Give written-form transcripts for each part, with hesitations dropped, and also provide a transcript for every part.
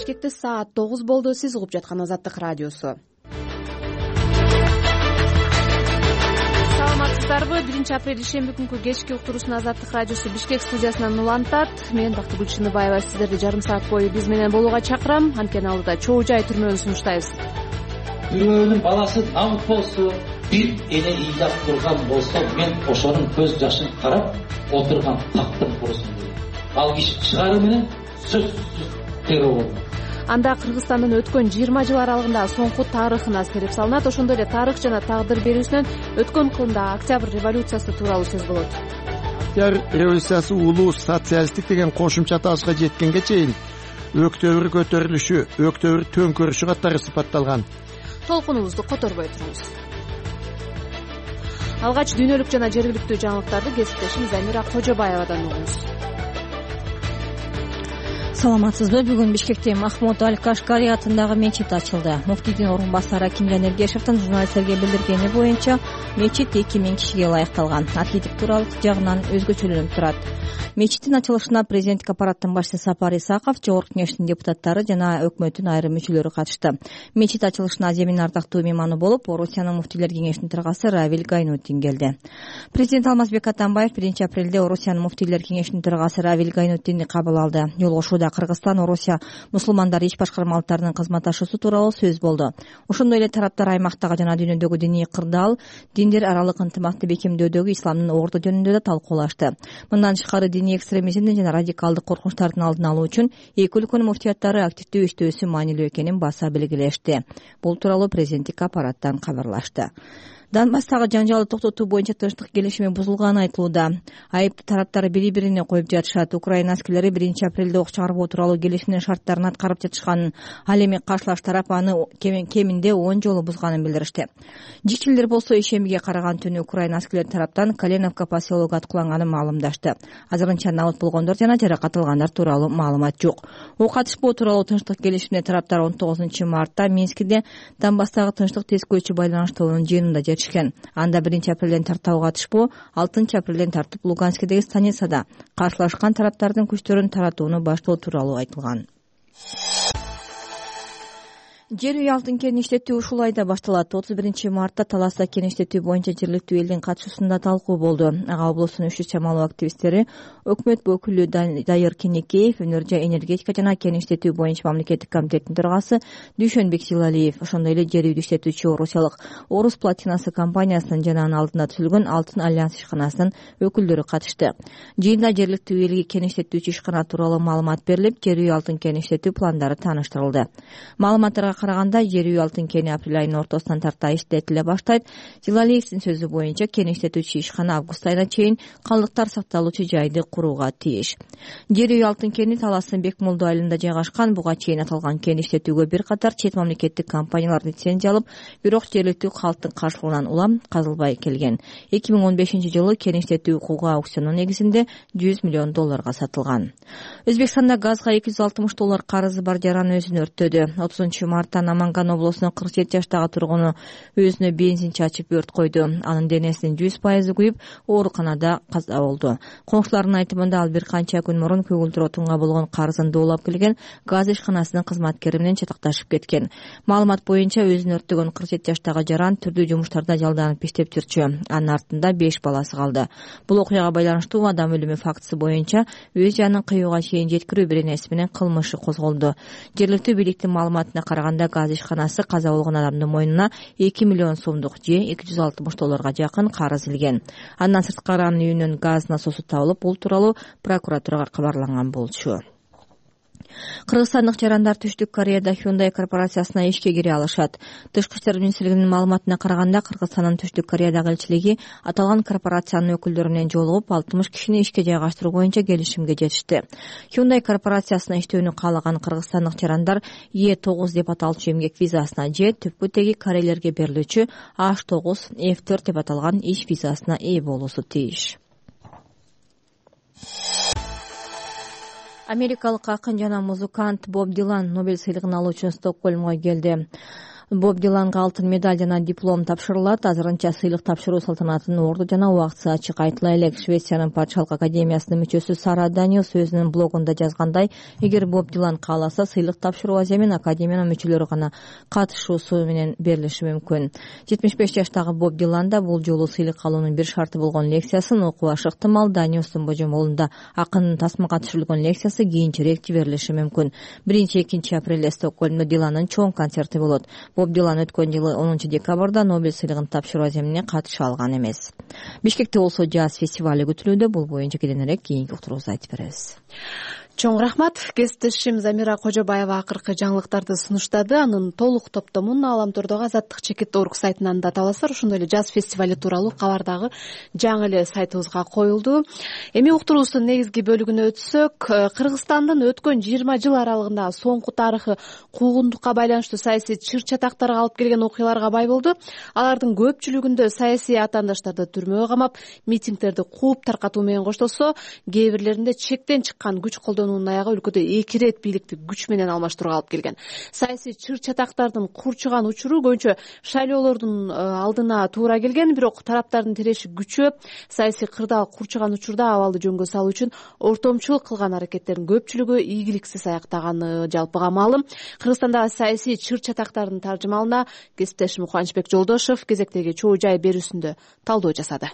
Бишкекте саат 9 болду. Сиз угуп жаткан Азаттык радиосу. Саламатсыздарбы? 1 апрель ишемби күнкү кечки уктуруусун Азаттык радиосу Бишкек студиясынан улантат. Мен Бактыгүл Чыныбаева сиздерди жарым саат бою биз менен болууга чакырам. Анткени алдыда чоо жай түрмөнү сунуштайбыз. Бирөөнүн баласы намыт болсо, бир эне ыйдап турган болсо, мен ошонун көз жашын карап отурган тактын курусун дейм. Ал киши чыгаруу менен сөзсүз террор болду. Анда Кыргызстандын өткөн 20 жыл аралыгында соңку тарыхына сереп салынат. Ошондой эле тарых жана тагдыр берүүсүнөн өткөн кылымда Октябрь революциясы тууралуу сөз болот. Октябрь революциясы улуу социалисттик деген кошумча аталышка жеткенге чейин өктөбүр көтөрүлүшү, өктөбүр төңкөрүшү катары сыпатталган. Толкунубузду которбой туруңуз. Алгач дүйнөлүк жана жергиликтүү жаңылыктарды кесиптешим Замира Кожобаевадан угуңуз. Саламатсызбы? Бүгүн Бишкекте Махмуд Аль-Кашкари атындагы мечит ачылды. Муфтийдин орун басары Акимжан Эргешевдин журналисттерге билдиргени боюнча мечит 2000 кишиге ылайыкталган. Архитектуралык жагынан өзгөчөлөнүп турат. Мечиттин ачылышына президенттик аппараттын башчысы Сапар Исаков, жогорку кеңештин депутаттары жана өкмөттүн айрым мүчөлөрү катышты. Мечит ачылышына Аземин ардактуу мейманы болуп, Орусиянын муфтийлер кеңешинин төрагасы Равиль Гайнутдин келди. Президент Алмазбек Атамбаев 1 апрелде Орусиянын муфтийлер кеңешинин төрагасы Равиль Гайнутдинди кабыл алды. Жолугушууда Кыргызстан, Орусия мусулмандары иш башкармалыктарынын кызматташуусу тууралуу сөз болду. Ошондой эле тараптар аймактагы жана дүйнөдөгү диний кырдаал, диндер аралык ынтымакты бекемдөөдөгү исламдын орду жөнүндө да талкуулашты. Мындан тышкары диний экстремизмдин жана радикалдык коркунучтардын алдын алуу үчүн эки өлкөнүн муфтияттары активдүү иштөөсү маанилүү экенин баса белгилешти. Бул тууралуу президенттик аппараттан кабарлашты. Донбасстагы жанжалды токтотуу боюнча тынчтык келишими бузулганы айтылууда. Айыптуу тараптар бири-бирине коюп жатышат. Украина аскерлери 1 апрелде ок чыгарбоо тууралуу келишимдин шарттарын аткарып жатышканын, ал эми каршылаш тарап аны кеминде 10 жолу бузганын билдиришти. Жикчилер болсо ишембиге караган түнү Украина аскерлери тараптан Калиновка поселогу аткыланганын маалымдашты. Азырынча набыт болгондор жана жаракат алгандар тууралуу маалымат жок. Ок атышпоо тууралуу тынчтык келишимине тараптар 19 мартта Минскиде Донбасстагы тынчтык тескөөчү байланыштууларынын жыйынында Анда 1 апрелден тартууга атышпоо, 6 апрелден тартып Луганскидеги станицада каршылашкан тараптардын күчтөрүн таратууну баштоо тууралуу айтылган. Жер үй алтын кен иштетүү ушул айда башталат. 31 мартта Таласта кен иштетүү боюнча жергиликтүү элдин катышуусунда талкуу болду. Ага облустун үчү чамалуу активисттери, өкмөт өкүлү Дайыр Кенекеев, Өнөр жай энергетика жана кен иштетүү боюнча мамлекеттик комитеттин төрагасы Дүйшөнбек Силалиев, ошондой эле жер үйдү иштетүүчү орусиялык Орус платинасы компаниясынын жана анын алдында түзүлгөн Алтын альянс ишканасынын өкүлдөрү катышты. Жыйында жергиликтүү элге кен иштетүүчү ишкана тууралуу маалымат берилип, жер үй алтын кен иштетүү пландары тааныштырылды. Маалыматтарга караганда жер үй алтын кени апрель айынын ортосунан тарта иштетиле баштайт. Силалиевдин сөзү боюнча кен иштетүүчү ишкана август айына чейин калдыктар сакталуучу жайды курууга тийиш. Жер үй алтын кени Таластын Бекмолду айылында жайгашкан. Буга чейин аталган кен иштетүүгө бир катар чет мамлекеттик компаниялар лицензия алып, бирок жергиликтүү калктын каршылыгынан улам казылбай келген. 2015-жылы кен иштетүү укугу аукциону негизинде $100 миллион сатылган. Өзбекстанда газга $260 карызы бар жаран өзүн өрттөдү. 30 мартта Наманган облусунун 47 жаштагы тургуну өзүнө бензин чачып өрт койду. Анын денесинин 100% күйүп, ооруканада каза болду. Коңшулардын айтымында ал бир канча күн мурун көгүлдүр отунга болгон карызын доолап келген газ ишканасынын кызматкери менен чатакташып кеткен. Маалымат боюнча өзүн өрттөгөн 47 жаштагы жаран түрдүү жумуштарда жалданып иштеп жүрчү. Анын артында 5 баласы калды. Бул окуяга байланыштуу адам өлүмү фактысы боюнча өз жанын кыюуга чейин жеткирүү беренеси менен кылмышы козголду. Жергиликтүү бийликтин маалыматына караганда газ ишканасы каза болгон адамдын мойнуна $2 миллион же $260 жакын карыз илген. Андан сырткары анын үйүнөн газ насосу табылып, бул тууралуу прокуратурага кабарланган болчу. Кыргызстандык жарандар Түштүк Кореяда Hyundai корпорациясына ишке кире алышат. Тышкы иштер министрлигинин маалыматына караганда, Кыргызстандын Түштүк Кореядагы элчилиги аталган корпорациянын өкүлдөрү менен жолугуп, 60 кишини ишке жайгаштыруу боюнча келишимге жетишти. Hyundai корпорациясына иштөөнү каалаган кыргызстандык жарандар E9 деп аталчу эмгек визасына же түпкү теги корейлерге берилүүчү H9 F4 деп аталган иш визасына ээ болуусу тийиш. Америкалык акын жана музыкант Боб Дилан Нобель сыйлыгын алуу үчүн Стокгольмго келди. Боб Диланга алтын медаль жана диплом тапшырылат. Азырынча сыйлык тапшыруу салтанатын орду жана убактысы ачык айтыла элек. Швециянын патшалык академиясынын мүчөсү Сара Даниус өзүнүн блогунда жазгандай, эгер Боб Дилан кааласа, сыйлык тапшыруу аземин академиянын мүчөлөрү гана катышуусу менен берилиши мүмкүн. 75 жаштагы Боб Дилан да бул жолу сыйлык алуунун бир шарты болгон лекциясын окубашы ыктымал. Даниустун божомолунда акындын тасмага түшүрүлгөн лекциясы кийинчерээк жиберилиши мүмкүн. 1-2 апрелде Стокгольмдо Диландын чоң концерти болот. Боб Дилан өткөн жылы 10 декабрда Нобель сыйлыгын тапшыруу аземине катыша алган эмес. Бишкекте болсо жаз фестивали күтүлүүдө. Бул боюнча кененирээк кийинки уктуруубузда айтып беребиз. Чоң рахмат. Кесиптешим Замира Кожобаева акыркы жаңылыктарды сунуштады. Анын толук топтомун Аламтордогу Азаттык чекит.org сайтынан да таба аласыздар. Ошондой эле жаз фестивали тууралуу кабар дагы жаңы эле сайтыбызга коюлду. Эми уктуруубуздун негизги бөлүгүнө өтсөк, Кыргызстандын өткөн 20 жыл аралыгында соңку тарыхы куугунтукка байланыштуу саясий чыр-чатактарга алып келген окуяларга бай болду. Алардын көпчүлүгүндө саясий атаандаштарды түрмөгө камап, митингдерди кууп таркатуу менен коштолсо, кээ бирлеринде чектен чыккан күч колдонуунун аягы өлкөдө 2 ирет бийликти күч менен алмаштырууга алып келген. Саясий чыр-чатактардын курчуган учуру көбүнчө шайлоолордун алдына туура келген, бирок тараптардын тиреши күчөп, саясий кырдаал курчуган учурда абалды жөнгө салуу үчүн ортомчулук кылган аракеттердин көпчүлүгү ийгиликсиз аяктаганы жалпыга маалым. Кыргызстандагы саясий чыр-чатактардын таржымалына кесиптешим Кубанычбек Жолдошов кезектеги чоо жай берүүсүндө талдоо жасады.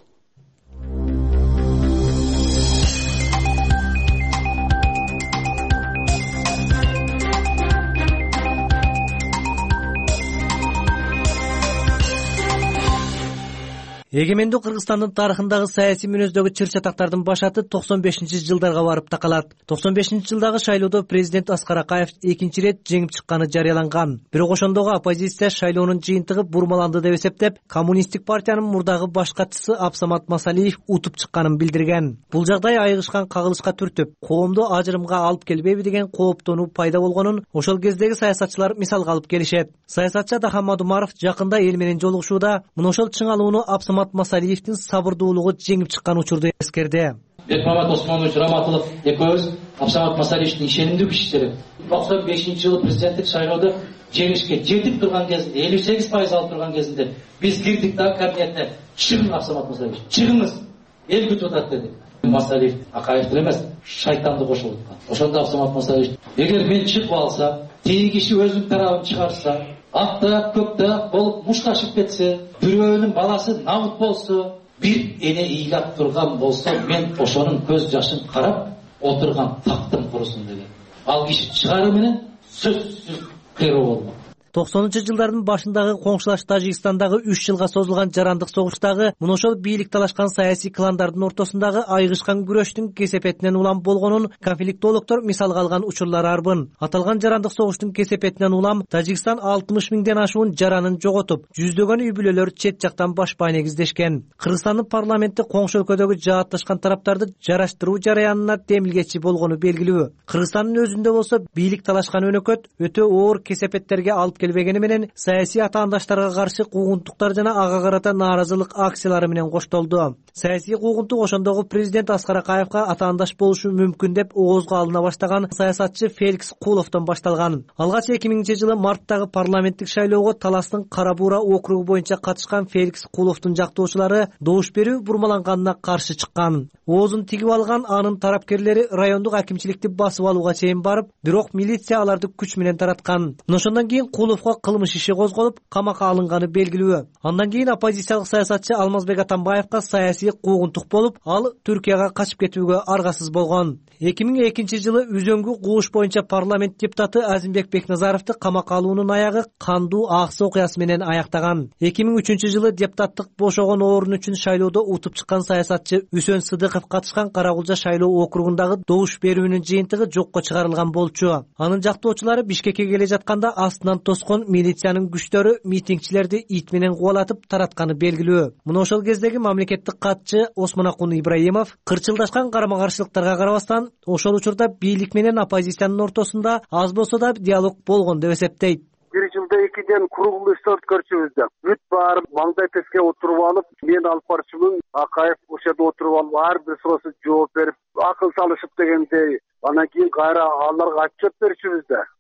Эгемендүү Кыргызстандын тарыхындагы саясий мүнөздөгү чыр-чатактардын башаты 95-жылдарга барып такалат. 95-жылдагы шайлоодо президент Аскар Акаев 2 ирет жеңип чыкканы жарыяланган. Бирок ошондогу оппозиция шайлоонун жыйынтыгы бурмаланды деп эсептеп, коммунисттик партиянын мурдагы баш катчысы Абсамат Масалиев утуп чыкканын билдирген. Бул жагдай айыгышкан кагылышка түртүп, коомду ажырымга алып келбейби деген кооптонуу пайда болгонун ошол кездеги саясатчылар мисалга алып келишет. Саясатчы Дахан Мадумаров жакында эл менен жолугушууда мына ошол чыңалууну Абсамат Масалиевдин сабырдуулугу жеңип чыккан учурду эскерди. Бекмамат Осмонович Раматылов экөөбүз Абсамат Масалиевдин ишенимдүү кишилери 95-жылы президенттик шайлоодо жеңишке жетип турган кезинде, 58% алып турган кезинде биз кирдик да кабинетте. Чыгың Абсамат Масалиевич, чыгыңыз, эл күтүп атат деди. Масалиев Акаев эмес, шайтанды кошуп аткан. Ошондо Абсамат Масалиевич, эгер мен чыгып алсам, тиги киши өзүнүн тарабын чыгарса, аттап көптап болуп мушташып кетсе, бирөөнүн баласы набыт болсо, бир эне ыйлап турган болсо, мен ошонун көз жашын карап отурган тактым курусун деген. Ал киши чыгаруу менен сөзсүз террор болмок. 90-жылдардын башындагы коңшулаш Тажикстандагы 3 жылга созулган жарандык согуштагы мына ошол бийлик талашкан саясий кландардын ортосундагы айыгышкан күрөштүн кесепетинен улам болгонун конфликтологдор мисалга алган учурлар арбын. Аталган жарандык согуштун кесепетинен улам Тажикстан 60 миңден ашуун жаранын жоготуп, жүздөгөн үй бүлөлөр чет жактан башпай негиздешкен. Кыргызстандын парламенти коңшу өлкөдөгү жаатташкан тараптарды жараштыруу жараянына демилгечи болгону белгилүү. Кыргызстандын өзүндө болсо бийлик талашкан өнөкөт өтө оор кесепеттерге алып келбегени менен саясий атаандаштарга каршы куугунтуктар жана ага карата нааразылык акциялары менен коштолду. Саясий куугунтук ошондогу президент Аскар Акаевга атаандаш болушу мүмкүн деп оозго алына баштаган саясатчы Феликс Куловдон башталган. Алгач 2000-жылы марттагы парламенттик шайлоого Таластын Кара Буура округу боюнча катышкан Феликс Куловдун жактоочулары добуш берүү бурмаланганына каршы чыккан. Оозун тигип алган анын тарапкерлери райондук акимчиликти басып алууга чейин барып, бирок милиция аларды күч менен тараткан. Ошондон кийин Куловго кылмыш иши козголуп, камакка алынганы белгилүү. Андан кийин оппозициялык саясатчы Алмазбек Атамбаевга саясий куугунтук болуп, ал Түркияга качып кетүүгө аргасыз болгон. 2002-жылы үзөңгү кууш боюнча парламент депутаты Азимбек Бекназаровду камакка алуунун аягы кандуу аксы окуясы менен аяктаган. 2003-жылы депутаттык бошогон орун үчүн шайлоодо утуп чыккан саясатчы Үсөн Сыдыков катышкан Каракулжа шайлоо округундагы добуш берүүнүн жыйынтыгы жокко чыгарылган болчу. Анын жактоочулары Бишкекке келе жатканда астынан тоскон милициянын күчтөрү митингчилерди ит менен кубалатып таратканы белгилүү. Мына ошол кездеги мамлекеттик катчы Осмонакун Ибраимов кырчылдашкан карама-каршылыктарга карабастан ошол учурда бийлик менен оппозициянын ортосунда аз болсо да диалог болгон деп эсептейт. Бир жылда 2ден круглый стол өткөрчүбүз да. Бүт баары маңдай теске отуруп алып, мен алып барчумун, Акаев ошодо отуруп алып, ар бир суроосуна жооп берип, акыл салышып дегендей. Анан кийин кайра аларга отчет берчүбүз да.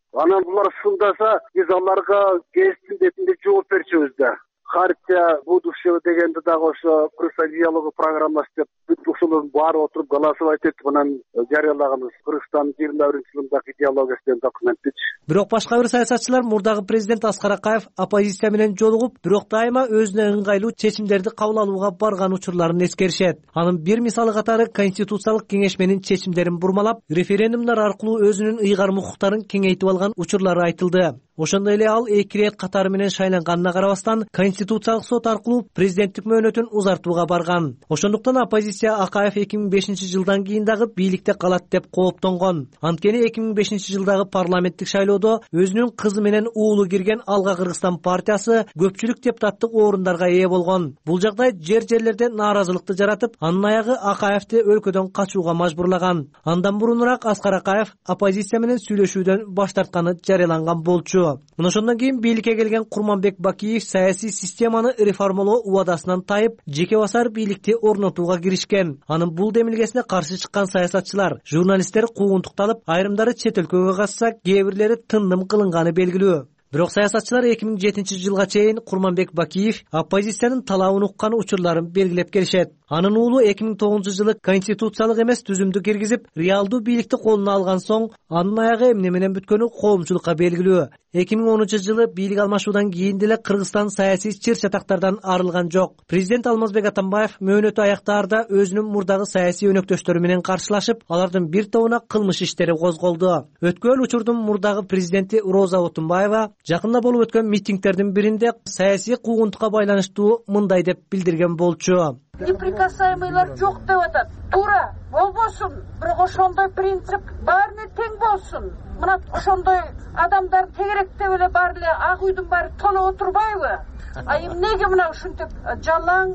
Анан булар сундаса, биз аларга кесиптин бетинде жооп берчүбүз да. Хартия будущего дегенди дагы ошо Кыргызстан диалогу программасы деп бүт ушулун баары отуруп голосовать этип анан жарыялаганбыз. Кыргызстан 21-жылдагы идеологиясы деген документти. Бирок башка бир саясатчылар мурдагы президент Аскар Акаев оппозиция менен жолугуп, бирок дайыма өзүнө ыңгайлуу чечимдерди кабыл алууга барган учурларын эскеришет. Анын бир мисалы катары Конституциялык кеңеш менин чечимдерин бурмалап, референдумдар аркылуу өзүнүн ыйгарым укуктарын кеңейтип алган учурлары айтылды. Ошондой эле ал 2 ирет катары менен шайланганына карабастан Конституциялык сот аркылуу президенттик мөөнөтүн узартууга барган. Ошондуктан оппозиция Акаев 2005-жылдан кийин дагы бийликте калат деп кооптонгон. Анткени 2005-жылдагы парламенттик шайлоодо өзүнүн кызы менен уулу кирген Алга Кыргызстан партиясы көпчүлүк депутаттык орундарга ээ болгон. Бул жагдай жерлерде нааразылыкты жаратып, анын аягы Акаевди өлкөдөн качууга мажбурлаган. Андан мурунураак Аскар Акаев оппозиция менен сүйлөшүүдөн баш тартканы жарыяланган болчу. Мына ошондон кийин бийликке келген Курманбек Бакиев саясий системаны реформалоо убадасынан тайып, жеке басар бийликти орнотууга киришкен. Анын бул демилгесине каршы чыккан саясатчылар, журналисттер куугунтукталып, айрымдары чет өлкөгө качса, кээ бирлери тындым кылынганы белгилүү. Бирок саясатчылар 2007-жылга чейин Курманбек Бакиев оппозициянын талабын уккан учурларын белгилеп келишет. Анын уулу 2009-жылы конституциялык эмес түзүмдү киргизип, реалдуу бийликти колуна алган соң, анын аягы эмне менен бүткөнү коомчулукка белгилүү. 2010-жылы бийлик алмашуудан кийин деле Кыргызстан саясий чыр-чатактардан арылган жок. Президент Алмазбек Атамбаев мөөнөтү аяктаарда өзүнүн мурдагы саясий өнөктөштөрү менен каршылашып, алардын бир тобуна кылмыш иштери козголду. Өткөн учурдун мурдагы президенти Роза Отунбаева жакында болуп өткөн митингдердин биринде саясий куугунтукка байланыштуу мындай деп билдирген болчу. Неприкасаемыйлар жок деп атат. Туура болбосун, бирок ошондой принцип баарына тең болсун. Мына ошондой адамдар тегерек деп эле баары эле ак үйдүн баары толо отурбайбы? Эмнеге мына ушинтип жалаң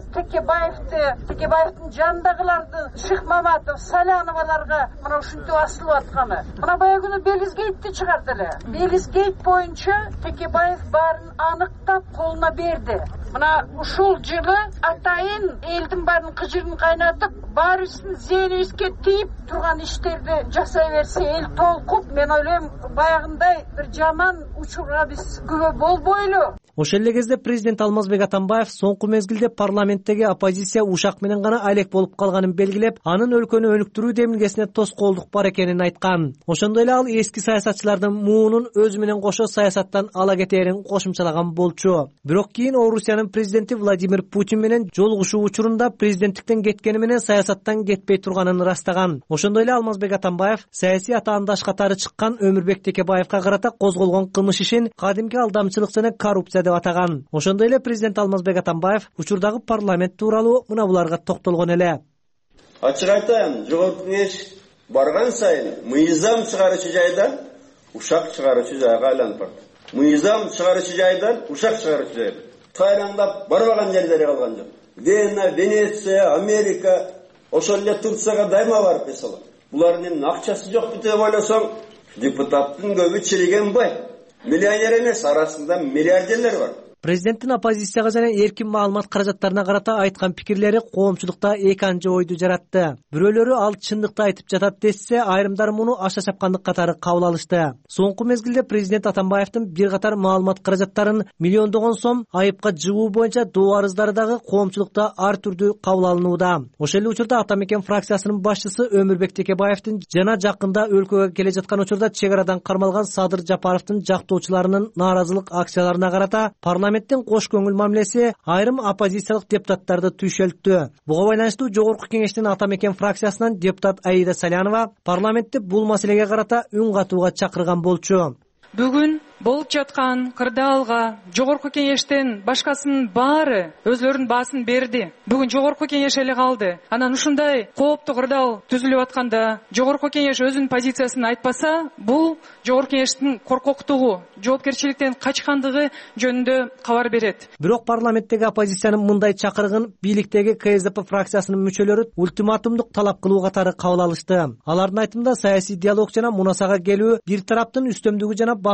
Текебаевдин жанындагыларды Шихмаматов, Саляноваларга мына ушинтип асылып атканы. Мына баягы күнү Белизгейтти чыгарды эле. Белизгейт боюнча Текебаев баарын аныктап колуна берди. Мына ушул жылы атайын элдин баарын кыжырын кайнатып, баарыбыздын зээнибизге тийип турган иштерди жасай берсе эл толкуп, мен ойлойм баягындай бир жаман учурга биз күбө болбойлу. Ошол эле кезде президент Алмазбек Атамбаев соңку мезгилде парламенттеги оппозиция ушак менен гана алек болуп калганын белгилеп, анын өлкөнү өнүктүрүү демилгесине тоскоолдук бар экенин айткан. Ошондой эле ал эски саясатчылардын муунун өзү менен кошо саясаттан ала кетээрин кошумчалаган болчу. Бирок кийин Орусиянын президенти Владимир Путин менен жолугушуу учурунда президенттиктен кеткени менен саясаттан кетпей турганын ырастаган. Ошондой эле Алмазбек Атамбаев саясий атаандаш катары чыккан Өмүрбек Текебаевка карата козголгон кылмыш ишин кадимки алдамчылык жана коррупция деп атаган. Ошондой эле президент Алмазбек Атамбаев учурдагы парламент тууралуу мына буларга токтолгон эле. Ачык айтайын, жогорку кеңеш барган сайын мыйзам чыгаруучу жайдан ушак чыгаруучу жайга айланып барат. Мыйзам чыгаруучу жайдан ушак чыгаруучу жайга тайраңдап барбаган жерлери калган жок. Вена, Венеция, Америка, ошол эле Турцияга дайыма барып эсалат. Булардын акчасы жок деп ойлосоң, депутаттын көбү чириген бай. Миллионер эмес, арасында миллиардерлер бар. Президенттин оппозицияга жана эркин маалымат каражаттарына карата айткан пикирлери коомчулукта эки анча ойду жаратты. Бирөөлөрү ал чындыкты айтып жатат десе, айрымдары муну аша чапкандык катары кабыл алышты. Соңку мезгилде президент Атамбаевдин бир катар маалымат каражаттарын миллиондогон сом айыпка жыгуу боюнча доо арыздары дагы коомчулукта ар түрдүү кабыл алынууда. Ошол эле учурда Атамекен фракциясынын башчысы Өмүрбек Текебаевдин жана жакында өлкөгө келе жаткан учурда чек арадан кармалган Садыр Жапаровдун жактоочуларынын нааразылык акцияларына карата парламенттин кош көңүл мамилеси айрым оппозициялык депутаттарды түйшөлттү. Буга байланыштуу жогорку кеңештин Атамекен фракциясынан депутат Аида Салянова парламентти бул маселеге карата үн катууга чакырган болчу. Бүгүн болуп жаткан кырдаалга жогорку кеңештен башкасынын баары өзлөрүнүн баасын берди. Бүгүн жогорку кеңеш эле калды. Анан ушундай кооптуу кырдаал түзүлүп атканда жогорку кеңеш өзүнүн позициясын айтпаса, бул жогорку кеңештин коркоктугу, жоопкерчиликтен качкандыгы жөнүндө кабар берет. Бирок парламенттеги оппозициянын мындай чакырыгын бийликтеги КСДП фракциясынын мүчөлөрү ультиматумдук талап кылуу катары кабыл алышты. Алардын айтымында саясий диалог жана мунасага келүү бир тараптын үстөмдүгү жана басым көрсөтүү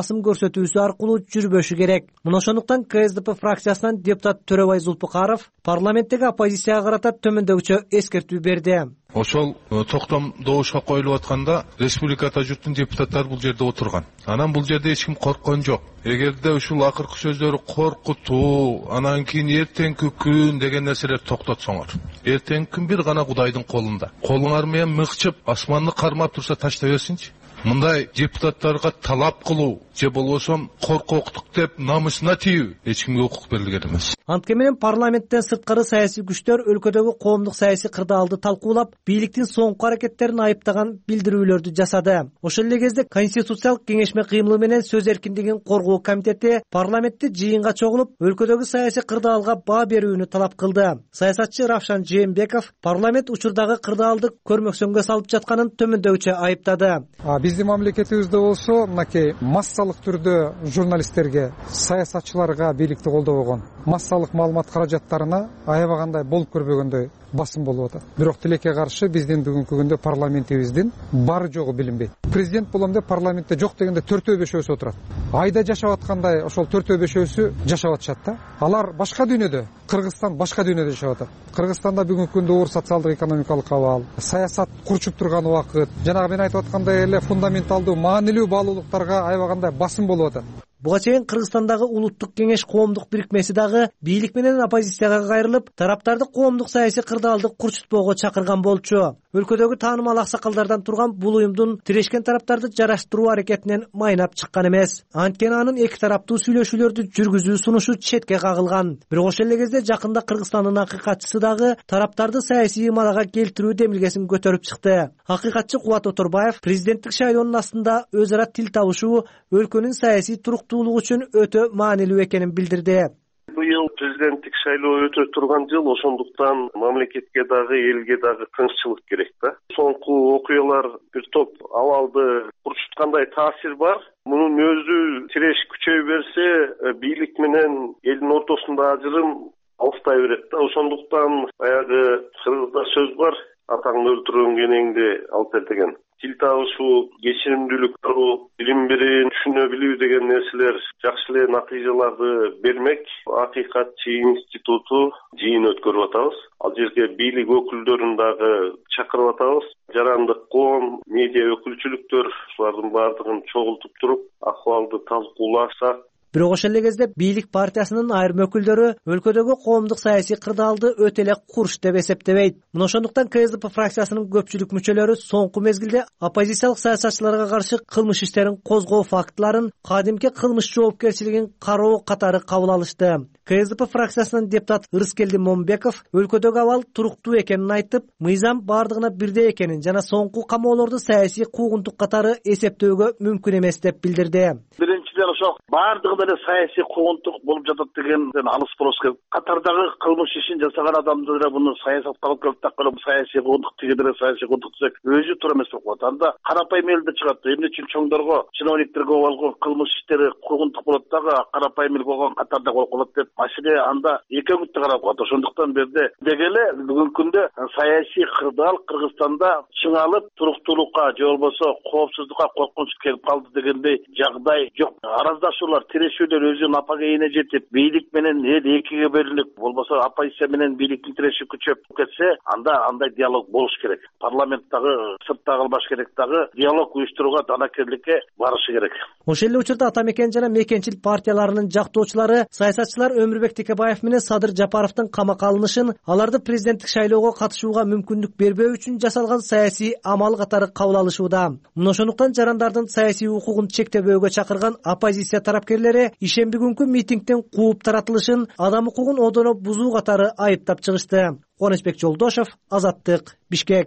көрсөтүүсү аркылуу жүрбөшү керек. Мына ошондуктан КСДП фракциясынан депутат Төрөбай Зулпукаров парламенттеги оппозицияга карата төмөндөгүчө эскертүү берди. Ошол токтом добушка коюлуп атканда республикада журттун депутаттары бул жерде отурган. Анан бул жерде эч ким корккон жок. Эгерде ушул акыркы сөздөрү коркутуу, анан кийин эртеңки күн деген нерселер токтотсоңор. Эртеңки күн бир гана Кудайдын колунда. Колуңар менен мыкчып, асманды кармап турса таштай берсинчи. Мындай депутаттарга талап кылуу же болбосо коркоктук деп намысына тийүү эч кимге укук берилген эмес. Антке менен парламенттен сырткары саясий күчтөр өлкөдөгү коомдук саясий кырдаалды талкуулап, бийликтин соңку аракеттерин айыптаган билдирүүлөрдү жасады. Ошол эле кезде Конституциялык кеңешме кыймылы менен сөз эркиндигин коргоо комитети парламентте жыйынга чогулуп, өлкөдөгү саясий кырдаалга баа берүүнү талап кылды. Саясатчы Равшан Жээнбеков парламент учурдагы кырдаалды көрмөксөнгө салып жатканын төмөндөгүчө айыптады. Биздин мамлекетибизде болсо мынакей массалык түрдө журналисттерге, саясатчыларга бийликти колдобогон, массалык маалымат каражаттарына аябагандай болуп көрбөгөндөй басым болуп атат. Бирок тилекке каршы биздин бүгүнкү күндө парламентибиздин бары жогу билинбейт. Президент болом деп парламентте жок дегенде 4-5 отурат. Айда жашап аткандай ошол 4-5 жашап атышат да. Алар башка дүйнөдө, Кыргызстан башка дүйнөдө жашап атат. Кыргызстанда бүгүнкү күндө оор социалдык экономикалык абал, саясат курчуп турган убакыт, жанагы мен айтып аткандай эле фундаменталдуу, маанилүү баалуулуктарга аябагандай басым болуп атат. Буга чейин Кыргызстандагы улуттук кеңеш коомдук бирикмеси дагы бийлик менен оппозицияга кайрылып, тараптарды коомдук саясий кырдаалды курчутпоого чакырган болчу. Өлкөдөгү таанымал аксакалдардан турган бул уюмдун тирешкен тараптарды жараштыруу аракетинен майнап чыккан эмес. Анткени анын эки тараптуу сүйлөшүүлөрдү жүргүзүү сунушу четке кагылган. Бирок ошол эле кезде жакында Кыргызстандын акыйкатчысы дагы тараптарды саясий ымарага келтирүү демилгесин көтөрүп чыкты. Акыйкатчы Кубат Оторбаев президенттик шайлоонун астында өз ара тил табышуу өлкөнүн саясий туруктуулугу үчүн өтө маанилүү экенин билдирди. Быйыл президенттик шайлоо өтө турган жыл, ошондуктан мамлекетке дагы, элге дагы тынччылык керек да. Соңку окуялар бир топ абалды курчуткандай таасир бар. Мунун өзү тиреш күчөй берсе, бийлик менен элдин ортосунда ажырым алыстай берет да. Ошондуктан баягы кыргызда сөз бар, атаңды өлтүргөн кенеңди алып бер деген. Тил табышуу, кечиримдүүлүк көрүү, билим түшүнө билүү деген нерселер жакшы эле натыйжаларды бермек. Акыйкатчы институту жыйын өткөрүп атабыз. Ал жерге бийлик өкүлдөрүн дагы чакырып атабыз. Жарандык коом, медиа өкүлчүлүктөр ушулардын баардыгын чогултуп туруп, акыбалды талкуулашсак. Бирок ошол эле кезде бийлик партиясынын айрым өкүлдөрү өлкөдөгү коомдук саясий кырдаалды өтө эле курч деп эсептебейт. Мына ошондуктан КСДП фракциясынын көпчүлүк мүчөлөрү соңку мезгилде оппозициялык саясатчыларга каршы кылмыш иштерин козгоо фактыларын кадимки кылмыш жоопкерчилигин кароо катары кабыл алышты. КСДП фракциясынын депутат Ырыскелди Момбеков өлкөдөгү абал туруктуу экенин айтып, мыйзам баардыгына бирдей экенин жана соңку камоолорду саясий куугунтук катары эсептөөгө мүмкүн эмес деп билдирди. Биринчиден ошол баардыгы деле саясий куугунтук болуп жатат дегенден алыс болуш керек. Катардагы кылмыш ишин жасаган адамды деле муну саясатка алып келип такырып саясий куугунтук тигидире саясий куугунтук десек өзү туура эмес болуп калат. Анда карапайым элде чыгат. Эмне үчүн чоңдорго, чиновниктерге болгон кылмыш иштери куугунтук болот дагы карапайым эл болгон катарда болуп калат деп маселе анда эки өңүттө карап калат. Ошондуктан берде дегеле бүгүнкү күндө саясий кырдаал Кыргызстанда чыңалып, туруктуулукка же болбосо коопсуздукка коркунуч келип калды дегендей жагдай жок. Араздашуулар, тирешүүлөр өзүнүн апага ийине жетип, бийлик менен эл экиге бөлүнүп, болбосо оппозиция менен бийликтин тиреши күчөп кетсе, анда андай диалог болуш керек. Парламенттагы, сыртта калбаш керек дагы диалог уюштурууга, данакерликке барышы керек. Ошол эле учурда ата мекен жана мекенчил партияларынын жактоочулары саясатчылар Өмүрбек Текебаев менен Садыр Жапаровдун камакка алынышын аларды президенттик шайлоого катышууга мүмкүндүк бербөө үчүн жасалган саясий амал катары кабыл алышууда. Мына ошондуктан жарандардын саясий укугун чектебөөгө чакырган оппозиция тарапкерлери ишемби күнкү митингден кууп таратылышын адам укугун одоно бузуу катары айыптап чыгышты. Кубанычбек Жолдошов, Азаттык, Бишкек.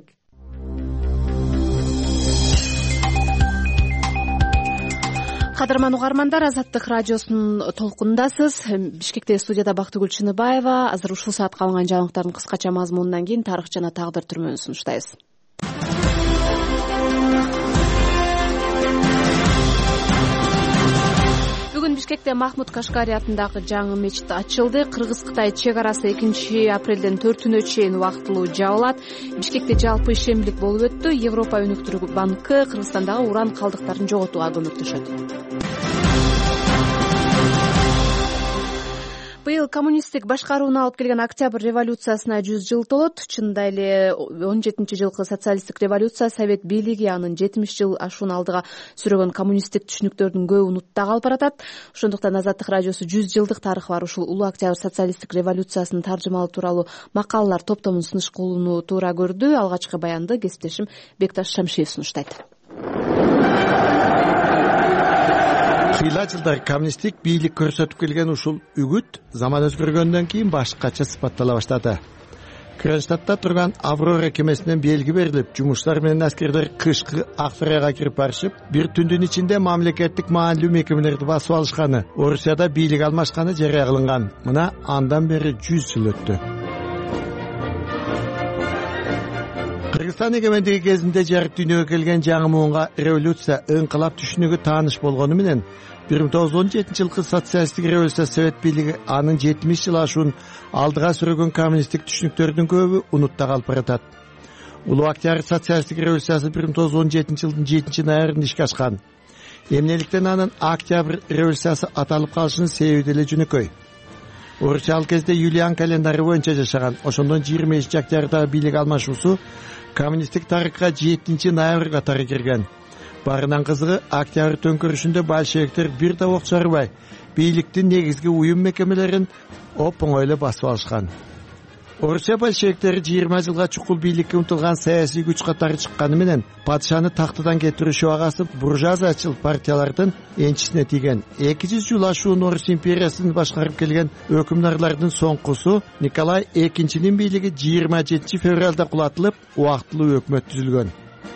Кадырман угармандар, Азаттык радиосунун толкундасыз. Бишкекте студияда Бактыгүл Чыныбаева. Азыр ушул саатка алынган жаңылыктардын кыскача мазмунунан кийин тарых жана тагдыр түрмөнүн сунуштайбыз. Бүгүн Бишкекте Махмуд Кашкари атындагы жаңы мечит ачылды. Кыргыз-Кытай чек арасы 2-апрелден 4-күнө чейин убактылуу жабылат. Бишкекте жалпы ишемдик болуп өттү. Европа өнүктүрүү банкы Кыргызстандагы уран калдыктарын жоготууга көмөктөшөт. Быйыл коммунисттик башкарууну алып келген Октябрь революциясына 100 жыл толот. Чынында эле 17-жылкы социалисттик революция Совет бийлиги анын 70 жыл ашуун алдыга сүрөгөн коммунисттик түшүнүктөрдүн көбү унутта калып баратат. Ошондуктан Азаттык радиосу 100 жылдык тарыхы бар ушул улуу Октябрь социалисттик революциясынын таржымалоо тууралуу макалалар топтомун сунуштууну туура көрдү. Алгачкы баянды кесиптешим Бекташ Шамшиев сунуштайт. Кыйла жылдар коммунисттик бийлик көрсөтүп келген ушул үгүт заман өзгөргөндөн кийин башкача сыпаттала баштады. Кронштадтта турган Аврора кемесинен белги берилип, жумушчулар менен аскерлер кышкы Аксарайга кирип барышып, бир түндүн ичинде мамлекеттик маанилүү мекемелерди басып алышканы, Орусияда бийлик алмашканы жарыя кылынган. Мына андан бери 100 жыл өттү. Кыргызстан эгемендиги кезинде жарык дүйнөгө келген жаңы муунга революция, ыңкылап түшүнүгү тааныш болгону менен 1917-жылкы социалисттик революция Совет бийлиги анын 70 жыл ашуун алдыга сүрөгөн коммунисттик түшүнүктөрдүн көбү унутта калып баратат. Улуу Октябрь социалисттик революциясы 1917-жылдын 7-ноябрында ишке ашкан. Эмнеликтен анын Октябрь революциясы аталып калышынын себеби деле жөнөкөй. Орусия ал кезде Юлиан календары боюнча жашаган. Ошондон 20-октябрдагы бийлик алмашуусу коммунисттик тарыхка 7-ноябрь катары кирген. Барынан кызыгы, Октябрь төңкөрүшүндө большевиктер бир да ок чыгарбай, бийликтин негизги уюм мекемелерин оп-оңой эле басып алышкан. Орусия большевиктери 20 жылга чукул бийликке умтулган саясий күч катары чыкканы менен падышаны тактыдан кетирүү шубагасы буржуазиячыл партиялардын энчисине тийген. 200 жыл ашуун Орус империясын башкарып келген өкүмдарлардын соңкусу Николай II бийлиги 27 февралда кулатылып, убактылуу өкмөт түзүлгөн.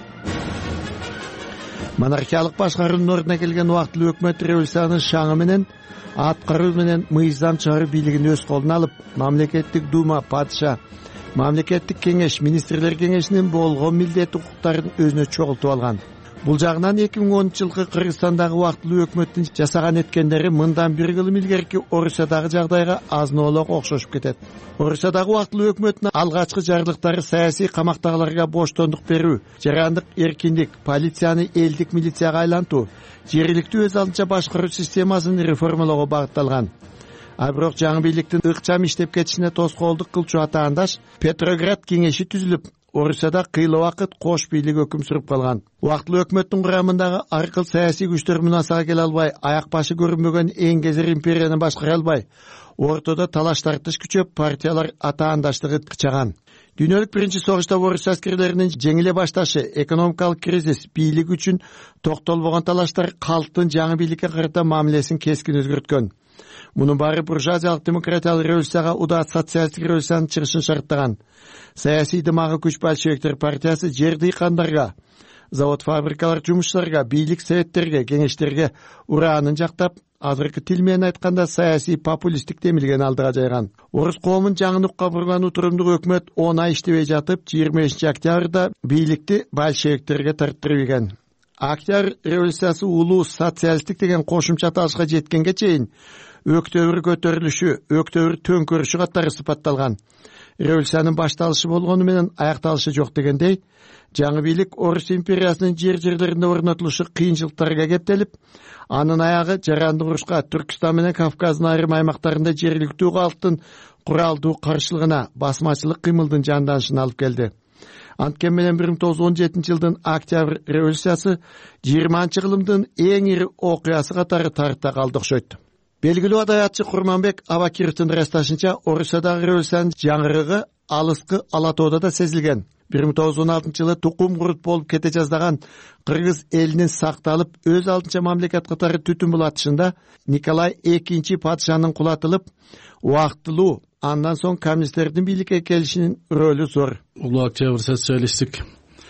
Монархиялык башкаруунун ордуна келген убактылуу өкмөт революциянын шаңы менен аткаруу менен мыйзам чыгаруу бийлигин өз колуна алып, мамлекеттик дума, падыша, мамлекеттик кеңеш, министрлер кеңешинин болгон милдет укуктарын өзүнө чогултуп алган. Бул жагынан 2010-жылкы Кыргызстандагы убактылуу өкмөттүн жасаган эткендери мындан 1 жыл илгерки Орусиядагы жагдайга азын-олок окшошуп кетет. Орусиядагы убактылуу өкмөттүн алгачкы жарлыктары саясий камактагыларга боштондук берүү, жарандык эркиндик, полицияны элдик милицияга айлантуу, жергиликтүү өз алдынча башкаруу системасын реформалоого багытталган. А бирок жаңы бийликтин ыкчам иштеп кетишине тоскоолдук кылчу атаандаш Петроград кеңеши түзүлүп, Орусияда кыйла убакыт кош бийлик өкүм сүрүп калган. Убактылуу өкмөттүн курамындагы ар кыл саясий күчтөр мунасага келе албай, аяк башы көрүнбөгөн эң кезер империяны башкара албай, ортодо талаш тартыш күчөп, партиялар атаандаштыгы кычаган. Дүйнөлүк биринчи согушта Орус аскерлеринин жеңиле башташы, экономикалык кризис, бийлик үчүн токтолбогон талаштар калктын жаңы бийликке карата мамилесин кескин өзгөрткөн. Мунун баары буржуазиялык демократиялык революцияга удаа социалисттик революциянын чыгышын шарттаган. Саясий дымагы күч большевиктер партиясы жер дыйкандарга, завод-фабрикалар жумушчуларга, бийлик советтерге, кеңештерге ураанын жактап, азыркы тил менен айтканда саясий популисттик демилген алдыга жайган. Орус коомун жаңылыкка бурган утурумдук өкмөт 10 ай иштебей жатып, 25-октябрда бийликти большевиктерге тарттырып ийген. Октябрь революциясы улуу социалисттик деген кошумча аталышка жеткенге чейин Өктөбүр көтөрүлүшү, Өктөбүр төңкөрүшү катары сыпатталган. Революциянын башталышы болгону менен аякталышы жок дегендей, жаңы бийлик Орус империясынын жерлеринде орнотулушу кыйынчылыктарга кептелип, анын аягы жарандык урушка, Түркстан менен Кавказдын айрым аймактарында жергиликтүү калктын куралдуу каршылыгына, басмачылык кыймылдын жанданышына алып келди. Анткен менен 1917-жылдын Октябрь революциясы 20-кылымдын эң ири окуясы катары тарыхта калды окшойт. Белгилүү адабиятчы Курманбек Абакировдун ырасташынча, Орусиядагы революциянын жаңырыгы алыскы Ала тоодо да сезилген. 1916-жылы тукум курут болуп кете жаздаган кыргыз элинин сакталып, өз алдынча мамлекет катары түтүн булатышында Николай II падышанын кулатылып, убактылуу, андан соң коммунисттердин бийликке келишинин рөлү зор. Улуу Октябрь социалисттик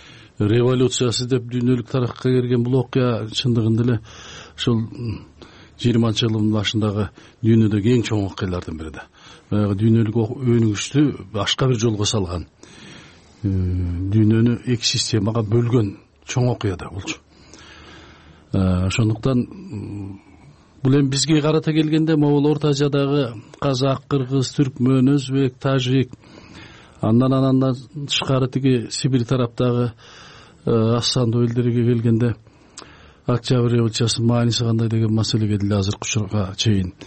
революциясы деп дүйнөлүк тарыхка кирген бул окуя чындыгында эле ушул 20-жылдын башындагы дүйнөдөгү эң чоң окуялардын бири да. Баягы дүйнөлүк өнүгүштү башка бир жолго салган. Дүйнөнү эки системага бөлгөн чоң окуя да болчу. Ошондуктан бул эми бизге карата келгенде могул Орто Азиядагы казак, кыргыз, түркмөн, өзбек, тажик, андан тышкары тиги Сибирь тараптагы Ассанды элдерге келгенде Октябрь революциясынын мааниси кандай деген маселеге деле азыркы учурга чейин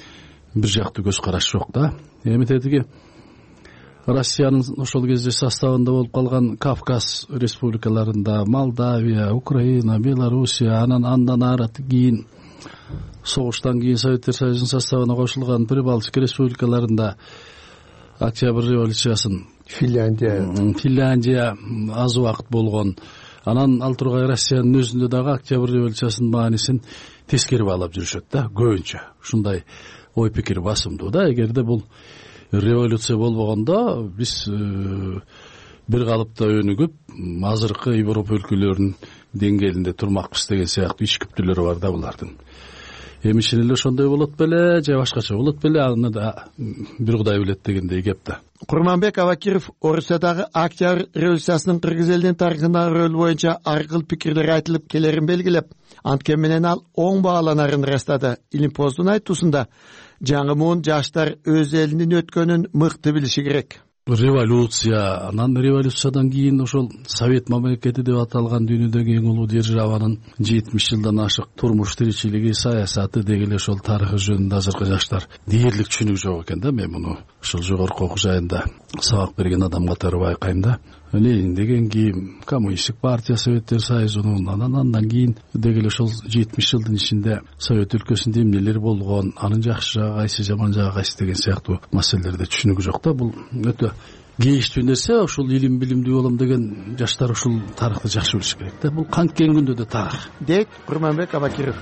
бир жактуу көз караш жок да. Эми тетиги Россиянын ошол кезде составында болуп калган Кавказ республикаларында Молдавия, Украина, Белоруссия, андан ары кийин согуштан кийин Советтер Союзунун составына кошулган Прибалтика республикаларында Октябрь революциясын Финляндия аз убакыт болгон. Анан ал тургай Россиянын өзүндө дагы Октябрь революциясынын маанисин тескери баалап жүрүшөт да, көбүнчө. Ушундай ой пикир басымдуу да. Эгерде бул революция болбогондо биз бир калыпта өнүгүп, азыркы Европа өлкөлөрүнүн деңгээлинде турмакпыз деген сыяктуу ич күптүүлөрү бар да булардын. Эми чын эле ошондой болот беле же башкача болот беле, аны да бир Кудай билет дегендей кеп да. Курманбек Абакиров Орусиядагы Октябрь революциясынын кыргыз элинин тарыхындагы рөлү боюнча ар кыл пикирлер айтылып келерин белгилеп, анткени менен ал оң бааланарын ырастады. Илимпоздун айтуусунда жаңы муун жаштар өз элинин өткөнүн мыкты билиши керек. Революция, анан революциядан кийин ошол Совет мамлекети деп аталган дүйнөдөгү эң улуу державанын 70 жылдан ашык турмуш тиричилиги, саясаты деги эле ошол тарыхы жөнүндө азыркы жаштар дээрлик түшүнүк жок экен да. Мен муну ушул жогорку окуу жайында сабак берген адам катары байкайм да. Ленин деген кийин коммунисттик партия, Советтер Союзунун, андан кийин деги эле ошол 70 жылдын ичинде Совет өлкөсүндө эмнелер болгон, анын жакшы жагы кайсы, жаман жагы кайсы деген сыяктуу маселелерде түшүнүк жок да. Бул өтө кейиштүү нерсе. Ушул илим билимдүү болом деген жаштар ушул тарыхты жакшы билиш керек да. Бул канткен күндө да тарых, дейт Курманбек Абакиров.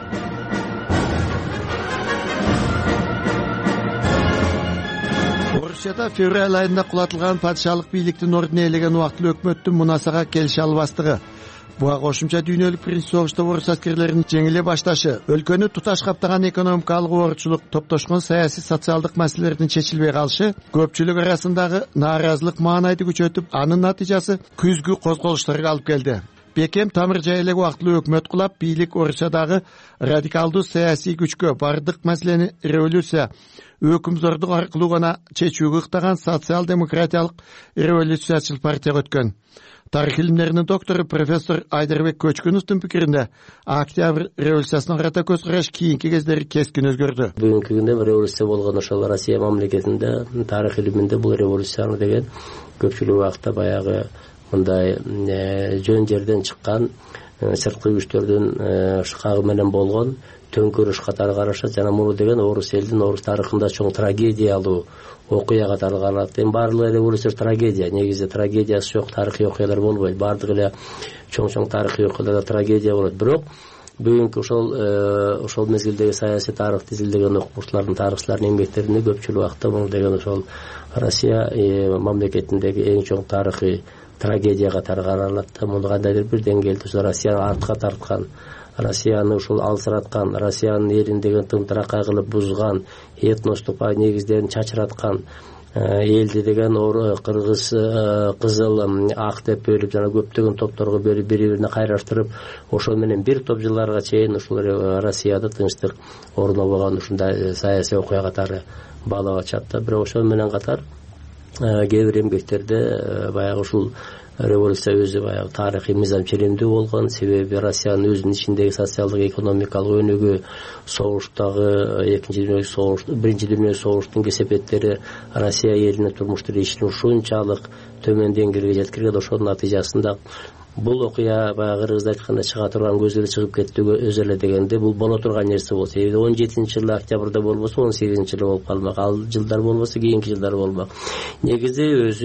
Орусияда февраль айында кулатылган падышалык бийликтин ордун ээлеген убактылуу өкмөттүн мунасага келише албастыгы, буга кошумча дүйнөлүк биринчи согушта орус аскерлеринин жеңиле башташы, өлкөнү туташ каптаган экономикалык оорчулук, топтошкон саясий социалдык маселелердин чечилбей калышы көпчүлүк арасындагы нааразылык маанайды күчөтүп, анын натыйжасы күзгү козголуштарга алып келди. Бекем тамыр жай элек убактылуу өкмөт кулап, бийлик Орусиядагы радикалдуу саясий күчкө бардык маселени революция, өкүмзордук аркылуу гана чечүүгө ыктаган социал-демократиялык революциячыл партияга өткөн. Тарых илимдеринин доктору профессор Айдарбек Көчкүновдун пикиринде Октябрь революциясына карата көз караш кийинки кездери кескин өзгөрдү. Бүгүнкү күндө революция болгон ошол Россия мамлекетинде тарых илиминде бул революцияны деген көпчүлүк убакта баягы мындай жөн жерден чыккан сырткы күчтөрдүн шкагы менен болгон төңкөрүш катары карашат. Жана муну деген орус элдин, орус тарыхында чоң трагедиялуу окуя катары каралат. Эми баардык революция трагедия, негизи трагедиясы жок тарыхый окуялар болбойт. Баардык эле чоң тарыхый окуяларда трагедия болот. Бирок бүгүнкү ошол мезгилдеги саясий тарых тизилдеген окумуштуулардын, тарыхчылардын эмгектеринде көпчүлүк убакта муну деген ошол Россия мамлекетиндеги эң чоң тарыхый трагедия катары каралат. Муну кандайдыр бир деңгээлде ошол Россияны артка тарткан, Россияны ушул алсыраткан, Россиянын элиндеги тынтыракай кылып бузган, этностук негиздерин чачыраткан элди деген кыргыз, кызыл, ак деп бөлүп, жана көптөгөн топторго бөлүп бири-бирине кайраштырып, ошол менен бир топ жылдарга чейин ушул Россияда тынчтык орнобогон ушундай саясий окуя катары баалап ачат да. Бирок ошол менен катар кээ бир эмгектерде баягы ушул революция өзү баягы тарыхый мыйзам ченемдүү болгон. Себеби Россиянын өзүнүн ичиндеги социалдык экономикалык өнүгүү, согуштагы биринчи дүйнөлүк согуштун кесепеттери Россия элинин турмуш тиричилигин ушунчалык төмөн деңгээлге жеткирген. Ошонун натыйжасында бул окуя баягы кыргызда айтканда чыга турган көзгө чыгып кетти өзү эле дегенде бул боло турган нерсе болот. Себеби 17-жылы октябрда болбосо 18-жылы болуп калмак, ал жылдар болбосо кийинки жылдар болмак. Негизи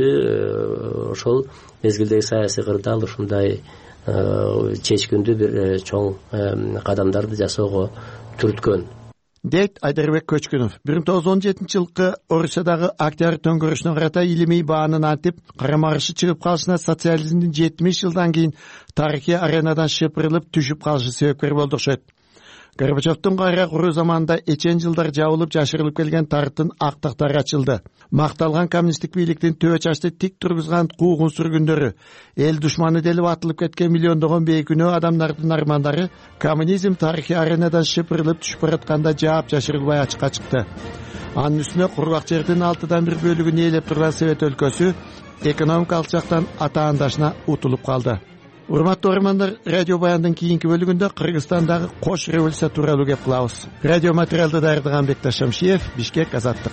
өзү ошол мезгилдеги саясий кырдаал ушундай чечкиндүү бир чоң кадамдарды жасоого түрткөн, дейт Айдарбек Көчкүнов. 1917-жылкы Орусиядагы Октябрь төңкөрүшүнө карата илимий баанын антип, карама-каршы чыгып калышына социализмдин 70 жылдан кийин тарыхый аренадан шыпырылып түшүп калышы себепкер болду окшойт. Горбачевдун кайра куруу заманында эчен жылдар жабылып жашырылып келген тарыхтын актактары ачылды. Макталган коммунисттик бийликтин төбө чачты тик тургузган куугун сүргүндөрү, эл душманы делип атылып кеткен миллиондогон бейкүнөө адамдардын армандары коммунизм тарыхый аренадан шыпырылып түшүп баратканда жаап жашырылбай ачыкка чыкты. Анын үстүнө кургак жердин 6/1 бөлүгүн ээлеп турган Совет өлкөсү экономикалык жактан атаандашына утулуп калды. Урматтуу угармандар, радио баяндын кийинки бөлүгүндө Кыргызстандагы кош революция тууралуу кеп кылабыз. Радио материалды даярдаган Бекташ Шамшиев, Бишкек, Азаттык.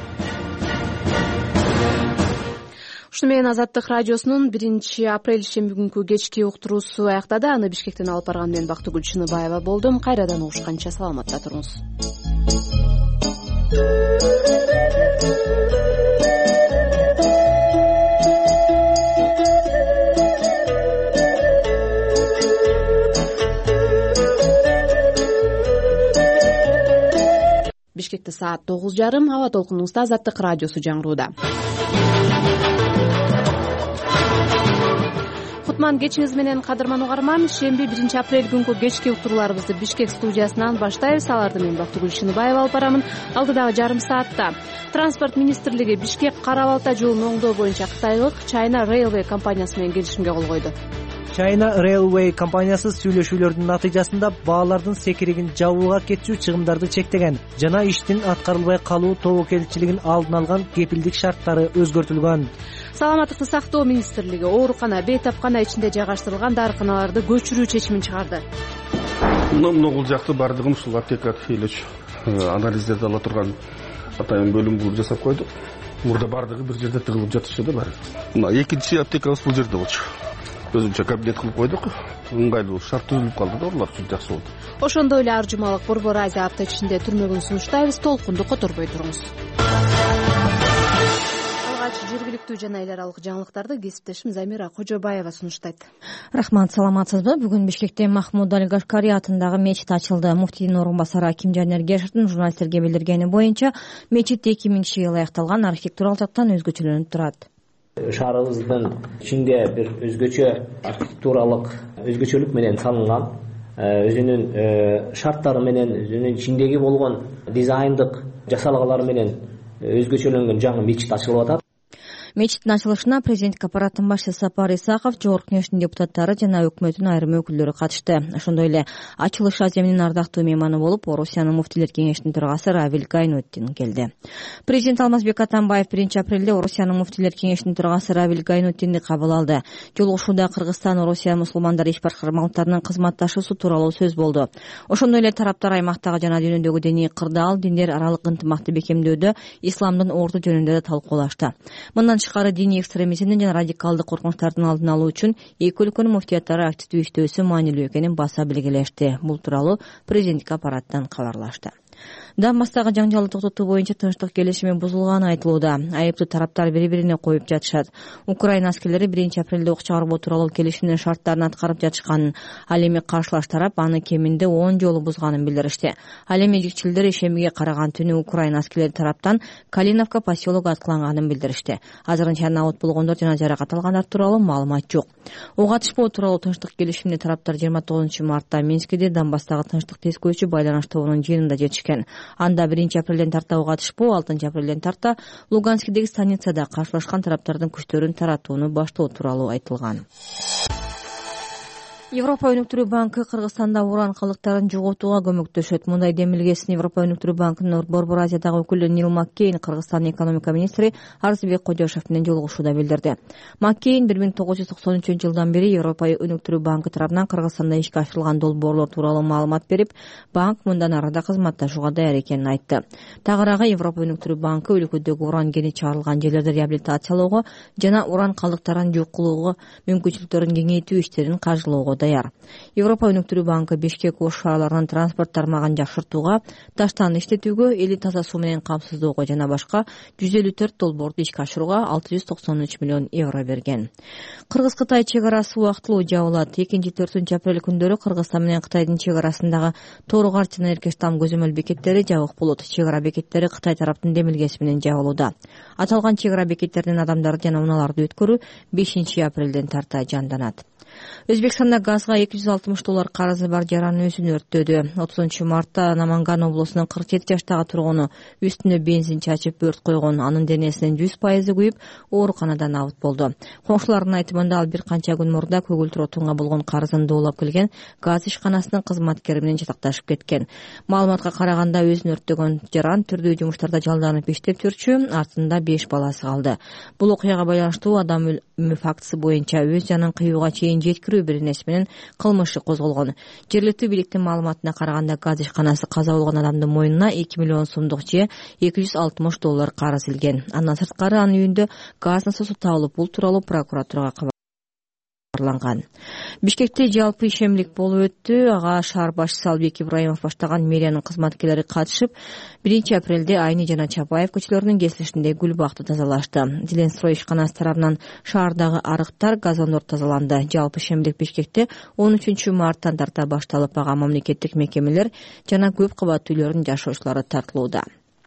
Ушуну менен Азаттык радиосунун 1-апрель шемби күнкү кечки уктуруусу аяктады. Аны Бишкектен алып барган мен Бактыгүл Чыныбаева болдум. Кайрадан угушканча саламатта туруңуз. Бишкекте саат 9:30. Аба толкунубузда Азаттык радиосу жаңырууда. Кутман кечиңиз менен, кадырман угарман. Шемби 1-апрель күнкү кечки уктурууларыбызды Бишкек студиясынан баштайбыз. Аларды мен Бактыгүл Чыныбаева алып барамын. Алдыдагы жарым саатта Транспорт министрлиги Бишкек Кара Балта жолун оңдоо боюнча Кытайлык China Railway компаниясы менен келишимге кол койду. China Railway компаниясы сүйлөшүүлөрдүн натыйжасында баалардын секиригин жабууга кетчү чыгымдарды чектеген жана иштин аткарылбай калуу тобокелчилигин алдын алган кепилдик шарттары өзгөртүлгөн. Саламаттыкты сактоо министрлиги оорукана, бейтапкана ичинде жайгаштырылган дарыканаларды көчүрүү чечимин чыгарды. Бул жакты бардыгын ушул аптека элеч анализдерди ала турган атайын бөлүм жасап койдук. Мурда бардыгы бир жерде тыгылып жатышы да бар. Экинчи аптекабыз бул жерде болчу. Өзүнчө кабинет кылып койдук. Ыңгайлуу шарт түзүлүп калды да, алар үчүн жакшы болду. Ошондой эле ар жумалык Борбор Азия апта ичинде түрмөгүн сунуштайбыз. Толкунду которбой туруңуз. Жергиликтүү жана эл аралык жаңылыктарды кесиптешим Замира Кожобаева сунуштайт. Рахмат, саламатсызбы? Бүгүн Бишкекте Махмуд Аль-Гашкари атындагы мечит ачылды. Муфтийдин орун басары Акимжан Эргешевдин журналисттерге билдиргени боюнча, мечит 2000-жылы аякталган, архитектуралык жактан өзгөчөлөнүп турат. Шаарыбыздын ичинде бир өзгөчө архитектуралык өзгөчөлүк менен салынган, өзүнүн шарттары менен, өзүнүн ичиндеги болгон дизайндык жасалгалары менен өзгөчөлөнгөн жаңы мечит ачылып атат. Мечиттин ачылышына президенттик аппараттын башчысы Сапар Исаков, Жогорку Кеңештин депутаттары жана өкмөттүн айрым өкүлдөрү катышты. Ошондой эле ачылыш аземинин ардактуу мейманы болуп, Орусиянын муфтилер кеңешинин төрагасы Равиль Гайнуттин келди. Президент Алмазбек Атамбаев 1-апрелде Орусиянын муфтилер кеңешинин төрагасы Равиль Гайнуттинди кабыл алды. Жолугушууда Кыргызстан, Орусия мусулмандар иш башкармалыктарынын кызматташуусу тууралуу сөз болду. Ошондой эле тараптар аймактагы жана дүйнөдөгү диний кырдаал, диндер аралык ынтымакты бекемдөөдө исламдын орду жөнүндө да талкуулашты. Мындан тышкары диний экстремизмдин жана радикалдык коркунучтардын алдын алуу үчүн эки өлкөнүн муфтияттары активдүү иштөөсү маанилүү экенин баса белгилешти. Бул тууралуу президенттик аппараттан кабарлашты. Донбасстагы жаңжалды токтотуу боюнча тынчтык келишими бузулганы айтылууда. Айыптуу тараптар бири-бирине коюп жатышат. Украина аскерлери 1-апрелде ок чыгаруу тууралуу келишимдин шарттарын аткарып жатышканын, ал эми каршылаш тарап аны кеминде 10 жолу бузганын билдиришти. Ал эми жигчилдер ишембиге караган түнү Украина аскерлери тараптан Калиновка поселогу аткыланганын билдиришти. Азырынча набыт болгондор жана жаракат алгандар тууралуу маалымат жок. Ок атышпоо тууралуу тынчтык келишимине тараптар 29-мартта Минскиде Донбасстагы тынчтык тескөөчү байланыш тобунун жыйынында жетишкен. Анда 1-апрелден тарта ок атышпоо, 6-апрелден тарта Луганскидеги станицада каршылашкан тараптардын күчтөрүн таратууну баштоо тууралуу айтылган. Европа өнүктүрүү банкы Кыргызстанда уран калдыктарын жоготууга көмөктөшөт. Мындай демилгесин Европа өнүктүрүү банкынын Борбор Азиядагы өкүлү Нил Маккейн Кыргызстандын экономика министри Арзыбек Кожошев менен жолугушууда билдирди. Маккейн 1993-жылдан бери Европа өнүктүрүү банкы тарабынан Кыргызстанда ишке ашырылган долбоорлор тууралуу маалымат берип, банк мындан ары да кызматташууга даяр экенин айтты. Тагыраагы Европа өнүктүрүү банкы өлкөдөгү уран кени чыгарылган жерлерди реабилитациялоого жана уран калдыктарын жок кылууга мүмкүнчүлүктөрүн кеңейтүү иштерин каржылоого даяр. Европа өнүктүрүү банкы Бишкек Ош шаарларынын транспорт тармагын жакшыртууга, таштан иштетүүгө, эли таза суу менен камсыздоого жана башка 154 долбоорду ишке ашырууга 693 миллион евро берген. Кыргыз-Кытай чек арасы убактылуу жабылат. 2-4 апрель күндөрү Кыргызстан менен Кытайдын чек арасындагы Тооругарт жана Эркештам көзөмөл бекеттери жабык болот. Чек ара бекеттери Кытай тараптын демилгеси менен жабылууда. Аталган чек ара бекеттеринин адамдарды жана унааларды өткөрүү 5-апрелден тарта жанданат. Өзбекстанда газга $260 карызы бар жаран өзүн өрттөдү. 30-мартта Наманган облусунун 47 жаштагы тургуну үстүнө бензин чачып өрт койгон. Анын денесинин 100% күйүп, ооруканада набыт болду. Коңшулардын айтымында ал бир канча күн мурда көгүлтүр отунга болгон карызын доолап келген газ ишканасынын кызматкери менен жатакташып кеткен. Маалыматка караганда өзүн өрттөгөн жаран түрдүү жумуштарда жалданып иштеп жүрчү, артында 5 баласы калды. Бул окуяга байланыштуу адам өлүмү фактысы боюнча өз жанын кыюуга чейин жеткирүү бир нерсе менен кылмыш иши козголгон. Жергиликтүү бийликтин маалыматына караганда газ ишканасы каза болгон адамдын мойнуна 2 миллион сомдук же $260 карыз илген. Андан сырткары анын үйүндө газ насосу табылып, бул тууралуу прокуратурага кабарланган. Бишкекте жалпы ишемлик болуп өттү. Ага шаар башчысы Албек Ибраимов баштаган мэриянын кызматкерлери катышып, 1-апрелде Айны жана Чапаев көчөлөрүнүн кесилишинде гүл бакты тазалашты. Зеленстрой ишканасы тарабынан шаардагы арыктар, газондор тазаланды. Жалпы ишемлик Бишкекте 13 марттан тарта башталып, ага мамлекеттик мекемелер жана көп кабаттуу үйлөрдүн жашоочулары тартылууда.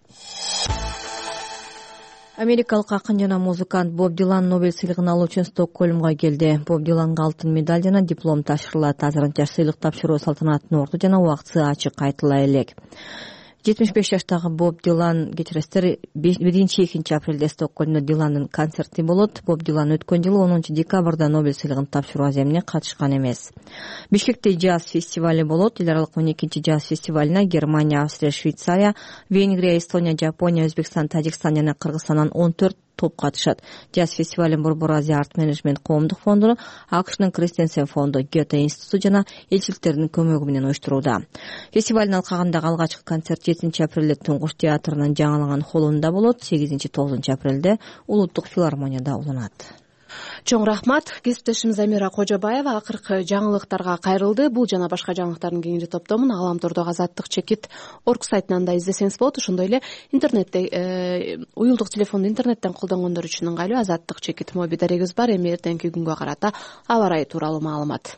Америкалык акын жана музыкант Боб Дилан Нобель сыйлыгын алуу үчүн Стокгольмго келди. Боб Диланга алтын медаль жана диплом тапшырылат. Азырынча сыйлык тапшыруу салтанатынын орду жана убактысы ачык айтыла элек. 75 жаштагы Боб Дилан кечиресиздер 1-2 апрелде Стокгольмдо Диландын концерти болот. Боб Дилан өткөн жылы 10 декабрда Нобель сыйлыгын тапшыруу аземине катышкан эмес. Бишкекте джаз фестивали болот. Эл аралык 12 джаз фестивалына Германия, Австрия, Швейцария, Венгрия, Эстония, Жапония, Өзбекстан, Тажикстан жана Кыргызстандан 14 топ катышат. Джаз фестивалын Борбор Азия арт менеджмент коомдук фонду, АКШнын Кристенсен фонду, Гёте институту жана элчиликтердин көмөгү менен уюштурууда. Фестивалдын алкагындагы алгачкы концерт 7 апрелде Туңгуш театрынын жаңыланган холлунда болот. 8-9 апрелде Улуттук филармонияда уланат. Чоң рахмат. Кесиптешим Замира Кожобаева акыркы жаңылыктарга кайрылды. Бул жана башка жаңылыктардын кеңири топтомун Галамтордогу Азаттык чекит орг сайтынан да издесеңиз болот. Ошондой эле интернетте уюлдук телефонду интернеттен колдонгондор үчүн ыңгайлуу Азаттык чекит моби дарегибиз бар. Эми эртеңки күнгө карата аба ырайы тууралуу маалымат.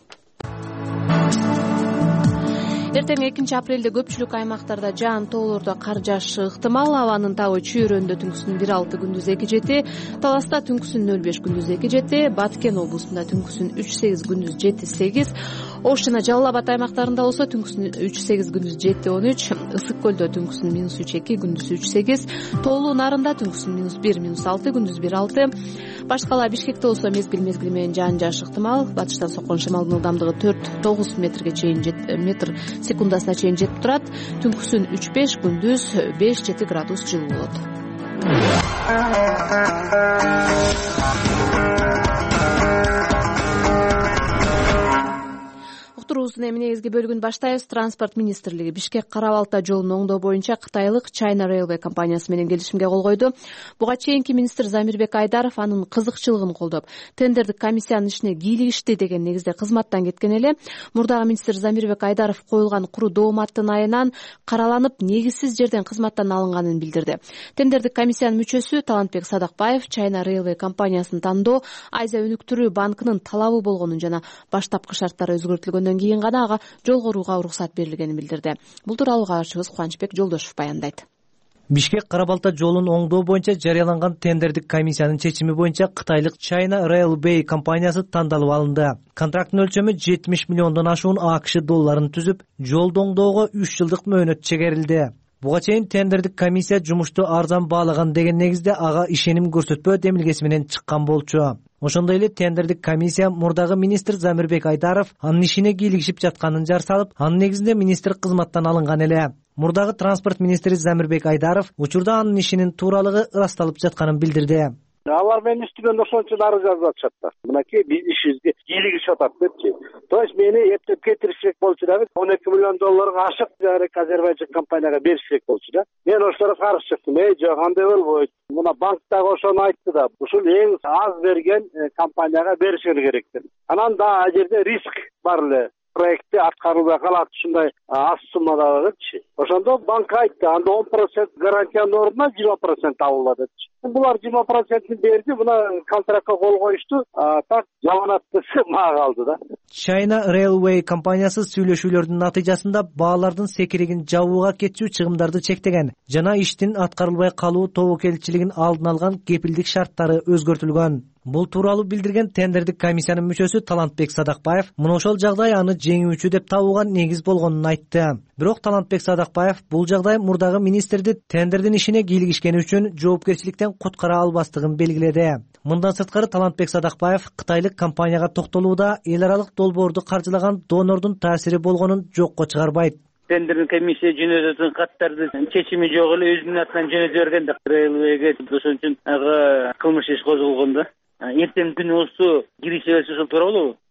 Эртең 2 апрелде көпчүлүк аймактарда жаан тоолордо кар жаашы ыктымал. Абанын табы Чүйрөндө түнкүсүн 1-6, күндүз 2-7, Таласта түнкүсүн 0-5, күндүз 2-7, Баткен облусунда түнкүсүн 3-8, күндүз 7-8, Ош жана Жалал Абад аймактарында болсо түнкүсүн 3-8, күндүз 7-13, Ысык көлдө түнкүсүн -3-2, күндүз 3-8, Тоолуу Нарында түнкүсүн -1, -6, күндүз 1-6. Башкала Бишкекте болсо мезгил менен жаан жаашы ыктымал. Батыштан соккон шамалдын ылдамдыгы 4-9 метрге чейин метр секундасына чейин жетип турат. Түнкүсүн 3-5, күндүз 5-7 градус жылуу болот. Уктуруубуздун эми негизги бөлүгүн баштайбыз. Транспорт министрлиги Бишкек Кара Балта жолун оңдоо боюнча кытайлык China Railway компаниясы менен келишимге кол койду. Буга чейинки министр Замирбек Айдаров анын кызыкчылыгын колдоп, тендердик комиссиянын ишине кийлигишти деген негизде кызматтан кеткен эле. Мурдагы министр Замирбек Айдаров коюлган куру дооматтын айынан караланып, негизсиз жерден кызматтан алынганын билдирди. Тендердик комиссиянын мүчөсү Талантбек Садакбаев China Railway компаниясын тандоо Азия өнүктүрүү банкынын талабы болгонун жана баштапкы шарттары өзгөртүлгөндөн кийин гана ага жолгорууга уруксат берилгенин билдирди. Бул тууралуу кабарчыбыз Кубанычбек Жолдошев баяндайт. Бишкек Кара Балта жолун оңдоо боюнча жарыяланган тендердик комиссиянын чечими боюнча кытайлык China Railway компаниясы тандалып алынды. Контракттын өлчөмү 70 миллиондон ашуун АКШ долларын түзүп, жолду оңдоого 3 жылдык мөөнөт чегерилди. Буга чейин тендердик комиссия жумушту арзан баалаган деген негизде ага ишеним көрсөтпөө демилгеси менен чыккан болчу. Ошондой эле тендердик комиссия мурдагы министр Замирбек Айдаров анын ишине кийлигишип жатканын жар салып, анын негизинде министр кызматтан алынган эле. Мурдагы транспорт министри Замирбек Айдаров учурда анын ишинин тууралыгы ырасталып жатканын билдирди. Алар менин үстүмөн ошончо арыз жазып атышат да. Мынакей биздин ишибизге кийлигишип атат депчи. То есть мени эптеп кетириш керек болчу да. 12 миллион долларга ашык Азербайжан компанияга бериш керек болчу да. Мен ошолорго каршы чыктым. Жок, андай болбойт. Мына банктагы ошону айтты да. Ушул эң аз берген компанияга беришер керек деп. Анан да ал жерде риск бар эле. Проектти аткарылбай калат, ушундай аз суммада депчи. Ошондо банк айтты, анда 10% гарантиянын ордуна 20% алынат депчи. Булар 20% берди, мына контрактка кол коюшту, так жаманаттысы мага калды да. China Railway компаниясы сүйлөшүүлөрдүн натыйжасында баалардын секиригин жабууга кетчү чыгымдарды чектеген жана иштин аткарылбай калуу тобокелчилигин алдын алган кепилдик шарттары өзгөртүлгөн. Бул тууралуу билдирген тендердик комиссиянын мүчөсү Талантбек Садакбаев мына ошол жагдай аны жеңүүчү деп табууга негиз болгонун айтты. Бирок Талантбек Садакбаев бул жагдай мурдагы министрди тендердин ишине кийлигишкени үчүн жоопкерчиликтен куткара албастыгын белгиледи. Мындан сырткары Талантбек Садакбаев кытайлык компанияга токтолууда эл аралык долбоорду каржылаган донордун таасири болгонун жокко чыгарбайт. Тендердин комиссия жөнөтөтүн каттарды чечими жок эле өзүнүн атынан жөнөтө берген да. Railway'ге ошон үчүн ага кылмыш иш козголгон да. Эртең күнү болсо киреше берсе ошол туура болобу?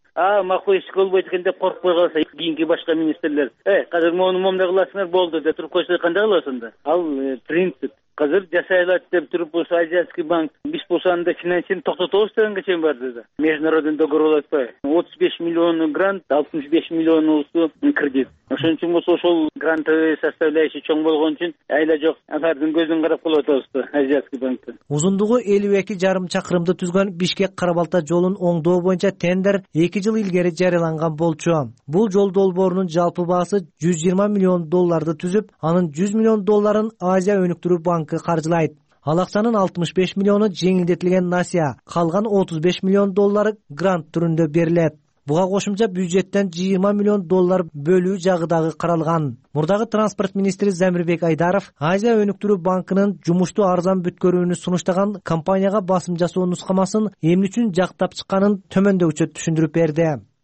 макул иш болбойт экен деп коркпой калса кийинки башка министрлер казыр момундай кыласыңар болду деп туруп койсо кандай кылабыз анда? Ал принцип. Казыр жасай алат деп туруп болсо Азиатский банк биз болсо анда финансирование токтотобуз дегенге чейин барды да. Международный договор болуп атпайбы? 35 миллион грант, 65 миллионусу кредит. Ошон үчүн болсо ошол грантовый составляющий чоң болгон үчүн айла жок алардын көзүн карап калып атабыз да Азиатский банктан. Узундугу 52,5 чакырымды түзгөн Бишкек-Кара-Балта жолун оңдоо боюнча тендер 2 жыл илгери жарыяланган болчу. Бул жол долбоорунун жалпы баасы $120 миллион түзүп, анын $100 миллион Азия өнүктүрүү банкы каржылайт. Ал акчанын 65 миллиону жеңилдетилген насия, калган $35 миллион грант түрүндө берилет. Буга кошумча бюджеттен $20 миллион бөлүү жагы дагы каралган. Мурдагы транспорт министри Замирбек Айдаров Азия өнүктүрүү банкынын жумушту арзан бүткөрүүнү сунуштаган компанияга басым жасоо нускамасын эмне үчүн жактап чыкканын төмөндөкчө түшүндүрүп берди.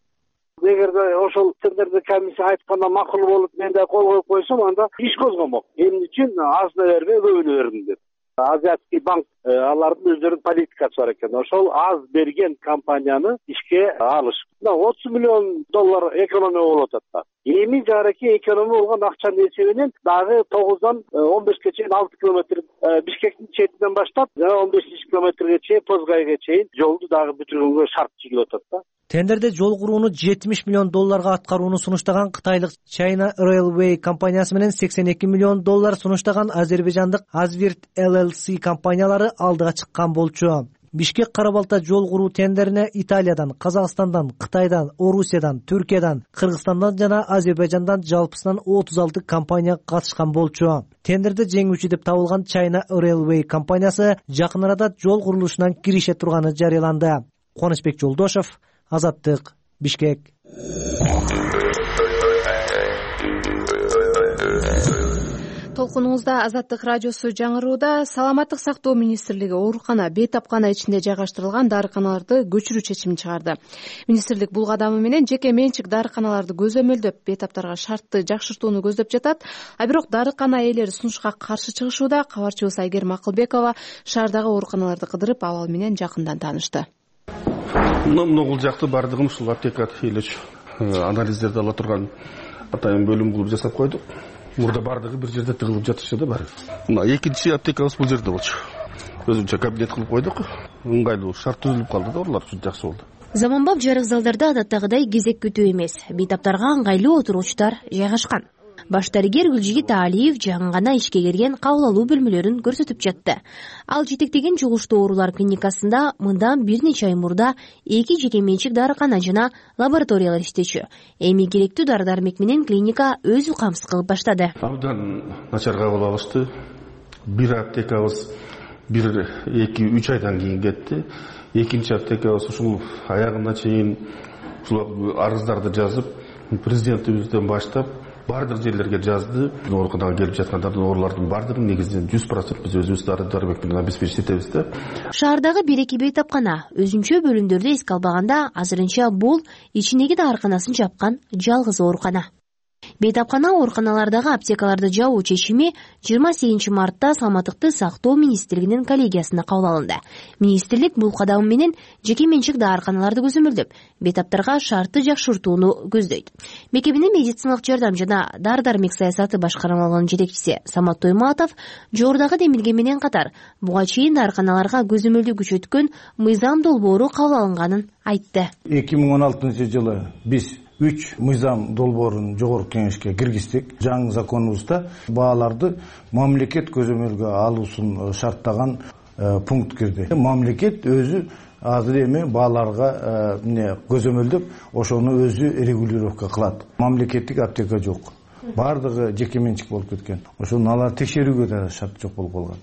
Эгерде ошол тендерде комиссия айтканда макул болуп мен да кол коюп койсом, анда иш козгомок. Эмне үчүн азына бербей көбүнө бердим деп. Азиатский банк алардын өздөрүнүн политикасы бар экен. Ошол аз берген компанияны ишке алыш. $30 миллион экономия болуп атат. Эми жараки экономия болгон акчанын эсебинен дагы 9-дан 15ке чейин 6 километр Бишкектин четинен баштап 15 километрге чейин Позгайга чейин жолду дагы бүтүргөнгө шарт чыгып атат да. Тендерде жол курууну $70 миллион аткарууну сунуштаган кытайлык China Railway компаниясы менен $82 миллион сунуштаган азербайжандык Azvirt LLC компаниялары алдыга чыккан болчу. Бишкек-Кара-Балта жол куруу тендерине Италиядан, Казакстандан, Кытайдан, Орусиядан, Түркиядан, Кыргызстандан жана Азербайжандан жалпысынан 36 компания катышкан болчу. Тендерде жеңүүчү деп табылган China Railway компаниясы жакын арада жол курулушунан кирише турганы жарыяланды. Кубанычбек Жолдошов, Азаттык, Бишкек. Толкунуңузда Азаттык радиосу жаңырууда. Саламаттык сактоо министрлиги оорукана, бейтапкана ичинде жайгаштырылган дарыканаларды көчүрүү чечимин чыгарды. Министрлик бул кадамы менен жеке менчик дарыканаларды көзөмөлдөп, бейтаптарга шартты жакшыртууну көздөп жатат. А бирок дарыкана ээлери сунушка каршы чыгышууда. Кабарчыбыз Айгерим Акылбекова шаардагы ооруканаларды кыдырып, абал менен жакындан таанышты. Бул жакты бардыгын ушул аптека элеч анализдерди ала турган атайын бөлүм кылып жасап койдук. Мурда бардыгы бир жерде тыгылып жатышты да баары. Экинчи аптекабыз бул жерде болчу. Өзүнчө кабинет кылып койдук. Ыңгайлуу шарт түзүлүп калды да, алар үчүн жакшы болду. Заманбап жарык залдарда адаттагыдай кезек күтүү эмес, бейтаптарга ыңгайлуу отургучтар жайгашкан. Баш дарыгер Гүлжигит Алиев жаңы гана ишке кирген кабыл алуу бөлмөлөрүн көрсөтүп жатты. Ал жетектеген жугуштуу оорулар клиникасында мындан бир нече ай мурда 2 жеке менчик дарыкана жана лабораториялар иштечү. Эми керектүү дары-дармек менен клиника өзү камсыз кылып баштады. Абдан начар кабыл алышты. Бир аптекабыз 1-2-3 айдан кийин кетти. Экинчи аптекабыз ушул аягына чейин ушул арыздарды жазып, президентибизден баштап бардык жерлерге жазды. Ооруканага келип жаткандардын оорулардын бардыгын негизинен 100% биз өзүбүз дары-дармек менен обеспечить этебиз да. Шаардагы 1-2 бейтапкана өзүнчө бөлүмдөрдү эске албаганда азырынча бул ичиндеги дарыканасын жапкан жалгыз оорукана. Бейтапкана ооруканалардагы аптекаларды жабуу чечими 28 мартта Саламаттыкты сактоо министрлигинин коллегиясында кабыл алынды. Министрлик бул кадам менен жеке менчик дарыканаларды көзөмөлдөп, бейтаптарга шартты жакшыртууну көздөйт. Мекеменин медициналык жардам жана дары-дармек саясаты башкармалыгынын жетекчиси Самат Тойматов жогорудагы демилге менен катар буга чейин дарыканаларга көзөмөлдү күчөткөн мыйзам долбоору кабыл алынганын айтты. 2016-жылы биз 3 мыйзам долбоорун жогорку кеңешке киргиздик. Жаңы законубузда бааларды мамлекет көзөмөлгө алуусун шарттаган пункт кирди. Мамлекет өзү азыр эми бааларга көзөмөлдөп, ошону өзү регулировка кылат. Мамлекеттик аптека жок. Бардыгы жеке менчик болуп кеткен. Ошону алар текшерүүгө да шарт жок болуп калган.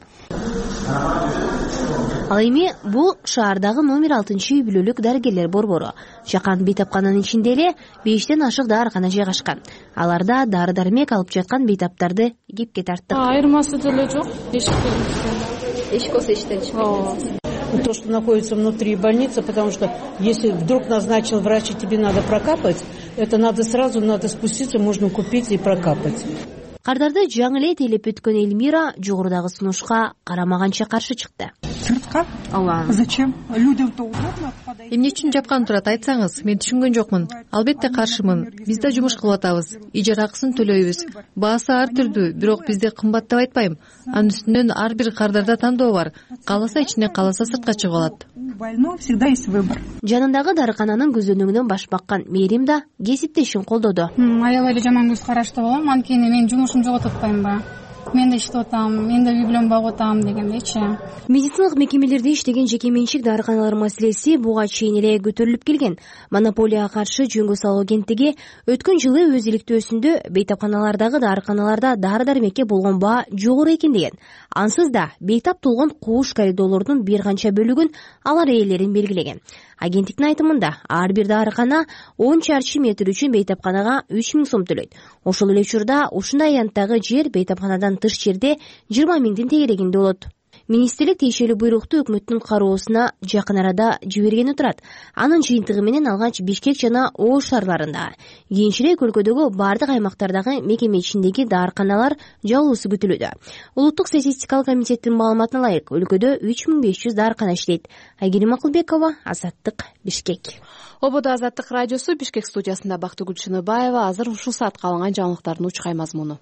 Ал эми бул шаардагы номер 6 үй-бүлөлүк дарыгерлер борбору. Жакан бейтапкананын ичинде эле 5тен ашык дарыкана жайгашкан. Аларда дары-дармек алып жаткан бейтаптарды кепке тарттык. Айырмасы деле жок. Эшик болсо эшиктен чыкпайт. То, что находится внутри больницы, потому что если вдруг назначил врач и тебе надо прокапать, это надо сразу спуститься, можно купить и прокапать. Кардарды жаңы эле тейлеп өткөн Эльмира жогорудагы сунушка карамаганча каршы чыкты. сыртқа. Ооба. Зачем? Людям-то удобно. Эмне үчүн жапкан турат айтсаңыз, мен түшүнгөн жокмун. Албетте каршымын. Биз да жумуш кылып атабыз. Ижара акысын төлөйбүз. Баасы ар түрдүү, бирок бизде кымбат деп айтпайм. Анын үстүнөн ар бир кардарда тандоо бар. Кааласа ичине, кааласа сыртка чыгып алат. Больной всегда есть выбор. Жанындагы дарыкананын көзөнүгүнөн баш баккан Мерим да кесиптешин колдоду. Аябай эле жаман көз карашты болом, анткени мен жумушумду жоготуп атпаймынбы? Мен да иштеп атам, мен да үй бүлөм багып атам дегендейчи. Медициналык мекемелерде иштеген жеке менчик дарыканалар маселеси буга чейин эле көтөрүлүп келген. Монополияга каршы жөнгө салуу агенттиги өткөн жылы өз иликтөөсүндө бейтапканалардагы дарыканаларда дары-дармекке болгон баа жогору экен деген. Ансыз да бейтап толгон кууш коридорлордун бир канча бөлүгүн алар ээлерин белгилеген. Агенттиктин айтымында ар бир дарыкана 10 чарчы метр үчүн бейтапканага 3000 сом төлөйт. Ошол эле учурда ушундай аянттагы жер бейтапканадан тыш жерде 20 миңдин тегерегинде болот. Министрлик тиешелүү буйрукту өкмөттүн кароосуна жакын арада жибергени турат. Анын жыйынтыгы менен алгач Бишкек жана Ош шаарларында, кийинчерээк өлкөдөгү бардык аймактардагы мекеме ичиндеги дарыканалар жабылуусу күтүлүүдө. Улуттук статистикалык комитеттин маалыматына ылайык, өлкөдө 3500 дарыкана иштейт. Айгерим Акылбекова, Азаттык, Бишкек. Ободо Азаттык радиосу Бишкек студиясында Бактыгүл Чыныбаева. Азыр ушул саатка алынган жаңылыктардын учкай мазмуну.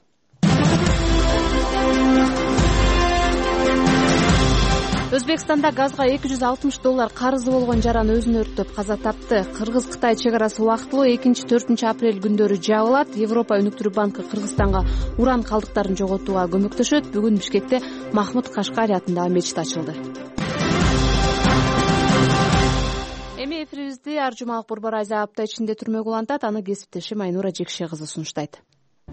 Өзбекстанда газга $260 карызы болгон жаран өзүн өрттөп каза тапты. Кыргыз-Кытай чек арасы убактылуу 2-4 апрель күндөрү жабылат. Европа өнүктүрүү банкы Кыргызстанга уран калдыктарын жоготууга көмөктөшөт. Бүгүн Бишкекте Махмуд Кашкари атындагы мечит ачылды. Эми эфирибизди ар жумалык Борбор Азия апта ичинде түрмөгө улантат. Аны кесиптешим Айнура Жекше кызы сунуштайт.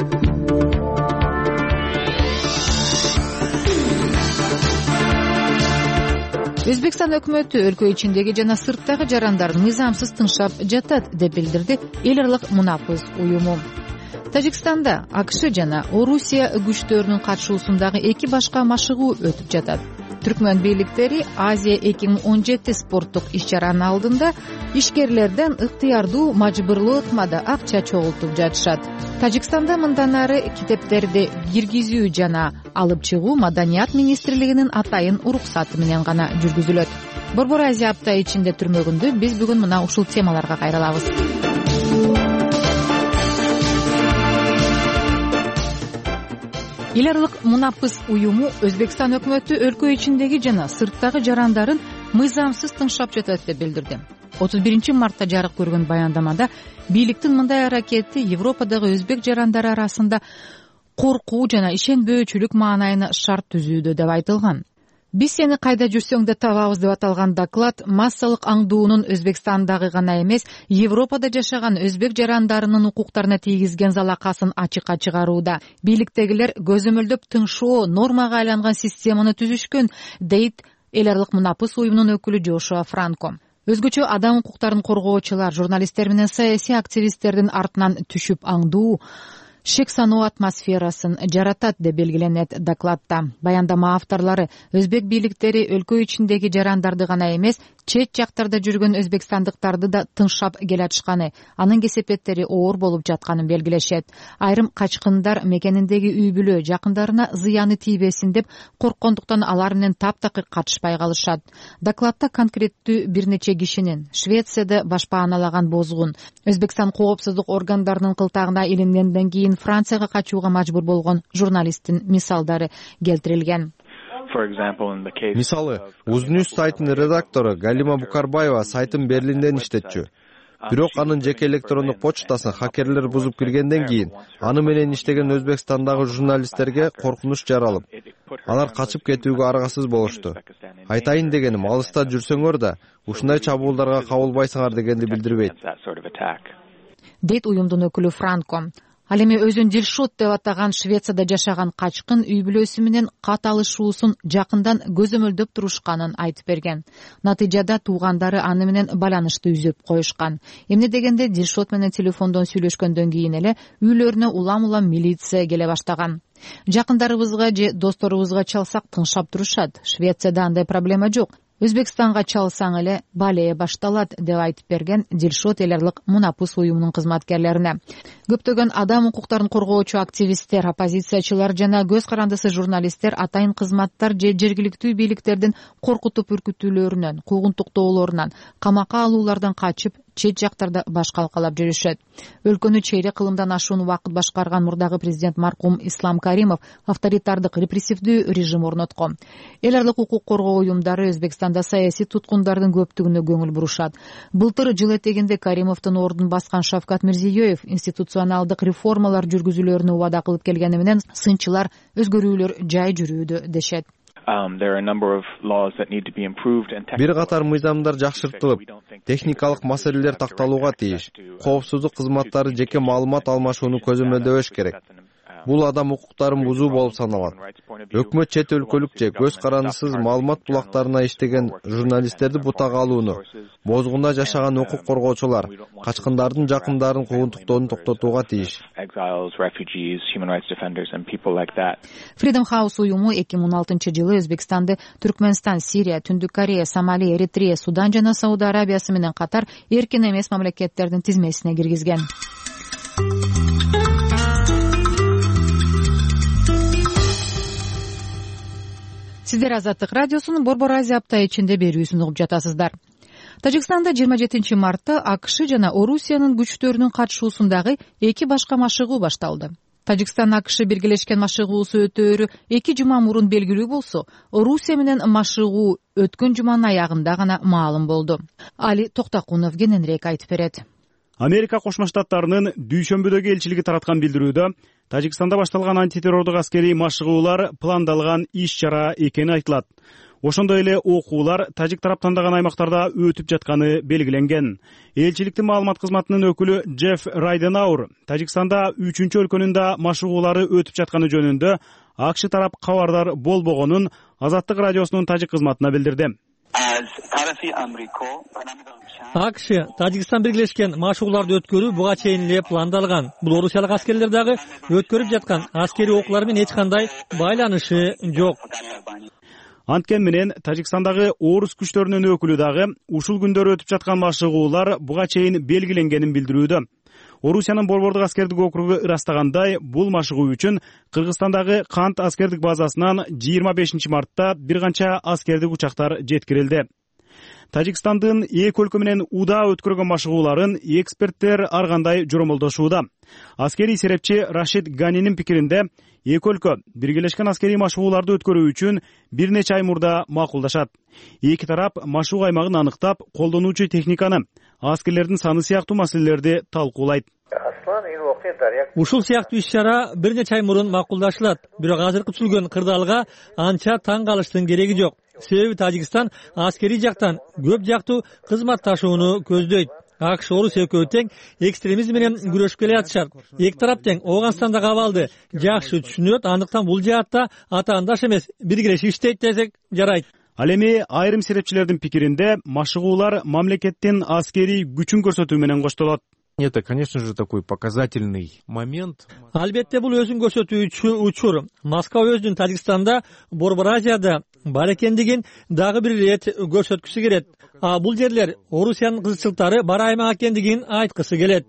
Өзбекстан өкмөтү өлкө ичиндеги жана сырттагы жарандарды мыйзамсыз тыңшап жатат деп билдирди эл аралык мунапыз уюму. Тажикстанда АКШ жана Орусия күчтөрүнүн катышуусундагы эки башка машыгуу өтүп жатат. Түркмөн бийликтери Азия 2017 спорттук иш-чаранын алдында ишкерлерден ыктыярдуу мажбурлуу ыкмада акча чогултуп жатышат. Тажикстанда мындан ары китептерди киргизүү жана алып чыгуу Маданият министрлигинин атайын уруксаты менен гана жүргүзүлөт. Борбор Азия апта ичинде түрмөгүндө биз бүгүн мына ушул темаларга кайрылабыз. Эл аралык мунапыз уюму Өзбекстан өкмөтү өлкө ичиндеги жана сырттагы жарандарын мыйзамсыз тыңшап жатат деп билдирди. 31 мартта жарык көргөн баяндамада бийликтин мындай аракети Европадагы өзбек жарандары арасында коркуу жана ишенбөөчүлүк маанайына шарт түзүүдө деп айтылган. Биз сени кайда жүрсөң да табабыз деп аталган доклад массалык аңдуунун Өзбекстандагы гана эмес, Европада жашаган өзбек жарандарынын укуктарына тийгизген залакасын ачыкка чыгарууда. Бийликтегилер көзөмөлдөп тыңшоо нормага айланган системаны түзүшкөн, дейт эл аралык мунапыз уюмунун өкүлү Жошуа Франко. Өзгөчө адам укуктарын коргоочулар, журналисттер менен саясий активисттердин артынан түшүп аңдуу шек саноо атмосферасын жаратат деп белгиленет докладта. Баяндама авторлары өзбек бийликтери өлкө ичиндеги жарандарды гана эмес, чет жактарда жүргөн өзбекстандыктарды да тыңшап келатышканы, анын кесепеттери оор болуп жатканын белгилешет. Айрым качкындар мекениндеги үй бүлө жакындарына зыяны тийбесин деп корккондуктан алар менен таптакыр катышпай калышат. Докладта конкреттүү бир нече кишинин Швецияда башпааналаган бозгун, Өзбекстан коопсуздук органдарынын кылтагына илингенден кийин Францияга качууга мажбур болгон журналисттин мисалдары келтирилген. Мисалы, Узнюс сайтынын редактору Галима Букарбаева сайтын Берлинден иштетчү. Бирок анын жеке электрондук почтасын хакерлер бузуп киргенден кийин аны менен иштеген Өзбекстандагы журналисттерге коркунуч жаралып, алар качып кетүүгө аргасыз болушту. Айтайын дегеним, алыста жүрсөңөр да ушундай чабуулдарга кабылбайсыңар дегенди билдирбейт. Дейт уюмдун өкүлү Франко. Ал эми өзүн Дилшот деп атаган Швецияда жашаган качкын үй бүлөсү менен кат алышуусун жакындан көзөмөлдөп турушканын айтып берген. Натыйжада туугандары аны менен байланышты үзүп коюшкан. Эмне дегенде Дилшот менен телефондон сүйлөшкөндөн кийин эле үйлөрүнө улам-улам милиция келе баштаган. Жакындарыбызга же досторубузга чалсак тыңшап турушат. Швецияда андай проблема жок. Өзбекстанга чалсаң эле балее башталат деп айтып берген Дилшот эл аралык Мунапыс уюмунун кызматкерлерине. Көптөгөн адам укуктарын коргоочу активисттер, оппозициячылар жана көз карандысы журналисттер атайын кызматтар же жергиликтүү бийликтердин коркутуп үркүтүүлөрүнөн, куугунтуктоолорунан, камакка алуулардан качып, чет жактарда баш калкалап жүрүшөт. Өлкөнү чейрек кылымдан ашуун убакыт башкарган мурдагы президент маркум Ислам Каримов авторитардык репрессивдүү режим орноткон. Эл аралык укук коргоо уюмдары Өзбекстанда саясий туткундардын көптүгүнө көңүл бурушат. Былтыр жыл этегинде Каримовдун ордун баскан Шавкат Мирзиёев институционалдык реформалар жүргүзүүлөрүнө убада кылып келгени менен сынчылар өзгөрүүлөр жай жүрүүдө дешет. Бир катар мыйзамдар жакшыртылып, техникалык маселелер такталууга тийиш. Коопсуздук кызматтары жеке маалымат алмашууну көзөмөлдөбөш керек. Бул адам укуктарын бузуу болуп саналат. Өкмөт чет өлкөлүк же көз карандысыз маалымат булактарына иштеген журналисттерди бутага алууну, бозгунда жашаган укук коргоочулар, качкындардын жакындарын куугунтуктоону токтотууга тийиш. Freedom House уюму 2016-жылы Өзбекстанды Түркмөнстан, Сирия, Түндүк Корея, Сомали, Эритрея, Судан жана Сауд Арабиясы менен катар эркин эмес мамлекеттердин тизмесине киргизген. Сиздер Азаттык радиосунун Борбор Азия апта ичинде берүүсүн угуп жатасыздар. Тажикстанда 27 мартта АКШ жана Орусиянын күчтөрүнүн катышуусундагы эки башка машыгуу башталды. Тажикстан АКШ биргелешкен машыгуусу өтөөрү 2 жума мурун белгилүү болсо, Орусия менен машыгуу өткөн жуманын аягында гана маалым болду. Али Токтакунов кененирээк айтып берет. Америка Кошмо Штаттарынын дүйшөмбүдөгү элчилиги тараткан билдирүүдө Тажикстанда башталган антитеррордук аскерий машыгуулар пландалган иш-чара экени айтылат. Ошондой эле окуулар тажик тарап тандаган аймактарда өтүп жатканы белгиленген. Элчиликтин маалымат кызматынын өкүлү Джефф Райденауэр Тажикстанда 3-өлкөнүн да машыгуулары өтүп жатканы жөнүндө АКШ тарап кабардар болбогонун Азаттык радиосунун тажик кызматына билдирди. АКШ Тажикстан биргелешкен машыгууларды өткөрүү буга чейин эле пландалган. Бул орусиялык аскерлер дагы өткөрүп жаткан аскерий окуулар менен эч кандай байланышы жок. Анткен менен Тажикстандагы орус күчтөрүнүн өкүлү дагы ушул күндөрү өтүп жаткан машыгуулар буга чейин белгиленгенин билдирүүдө. Орусиянын борбордук аскердик округу ырастагандай, бул машыгуу үчүн Кыргызстандагы Кант аскердик базасынан 25 мартта бир канча аскердик учактар жеткирилди. Тажикстандын эки өлкө менен удаа өткөргөн машыгууларын эксперттер ар кандай жоромолдошууда. Аскерий серепчи Рашид Ганинин пикиринде, эки өлкө биргелешкен аскерий машыгууларды өткөрүү үчүн бир нече ай мурда макулдашат. Эки тарап машыгуу аймагын анықтап, колдонуучу техниканы, аскерлердин саны сыяктуу маселелерди талкуулайт. Ушул сыяктуу иш-чара бир нече ай мурун макулдашылат. Бирок азыркы түзүлгөн кырдаалга анча таң калыштын кереги жок. Себеби Тажикстан аскерий жактан көп жактуу кызматташууну көздөйт. АКШ Орусия экөө тең экстремизм менен күрөшүп келе жатышат. Эки тарап тең Ооганстандагы абалды жакшы түшүнөт, андыктан бул жаатта атаандаш эмес, биргелешип иштейт десек жарайт. Ал эми айрым серепчилердин пикиринде машыгуулар мамлекеттин аскерий күчүн көрсөтүү менен коштолот. Это, конечно же, такой показательный момент. Албетте бул өзүн көрсөтүүчү учур. Москва өзүнүн Тажикстанда, Борбор Азияда бар экендигин дагы бир ирет көрсөткүсү келет. А бул жерлер Орусиянын кызыкчылыктары бар аймак экендигин айткысы келет.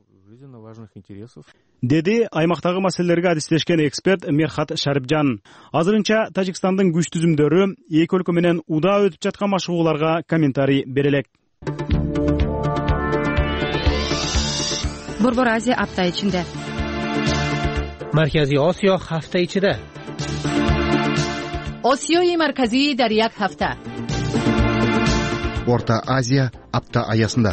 Деди аймактагы маселелерге адистешкен эксперт Мерхат Шарипжан. Азырынча Тажикстандын күч түзүмдөрү эки өлкө менен удаа өтүп жаткан машыгууларга комментарий берелек. Борбор Азия апта ичинде. Марказий Осиё ҳафта ичида. Осиёи марказӣ дар як ҳафта. Орта Азия апта аясында.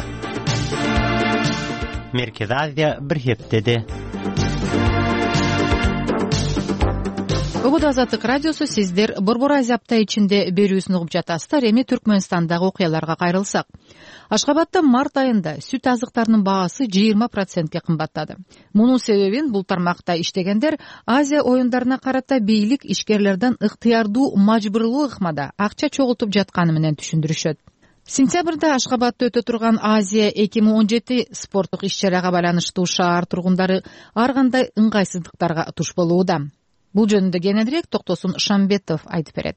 Меркез Азия бир ҳептеде. Бүгүн Азаттык радиосу сиздер Борбор Азия апта ичинде берүүсүн угуп жатасыздар. Эми Түркмөнстандагы окуяларга кайрылсак. Ашкабадда март айында сүт азыктарынын баасы 20%ке кымбаттады. Мунун себебин бул тармакта иштегендер Азия оюндарына карата бийлик ишкерлерден ыктыярдуу мажбурлуу ыкмада акча чогултуп жатканы менен түшүндүрүшөт. Сентябрда Ашкабадда өтө турган Азия 2017 спорттук иш-чарага байланыштуу шаар тургундары ар кандай ыңгайсыздыктарга туш болууда. Бул жөнүндө кененирээк Токтосун Шамбетов айтып берет.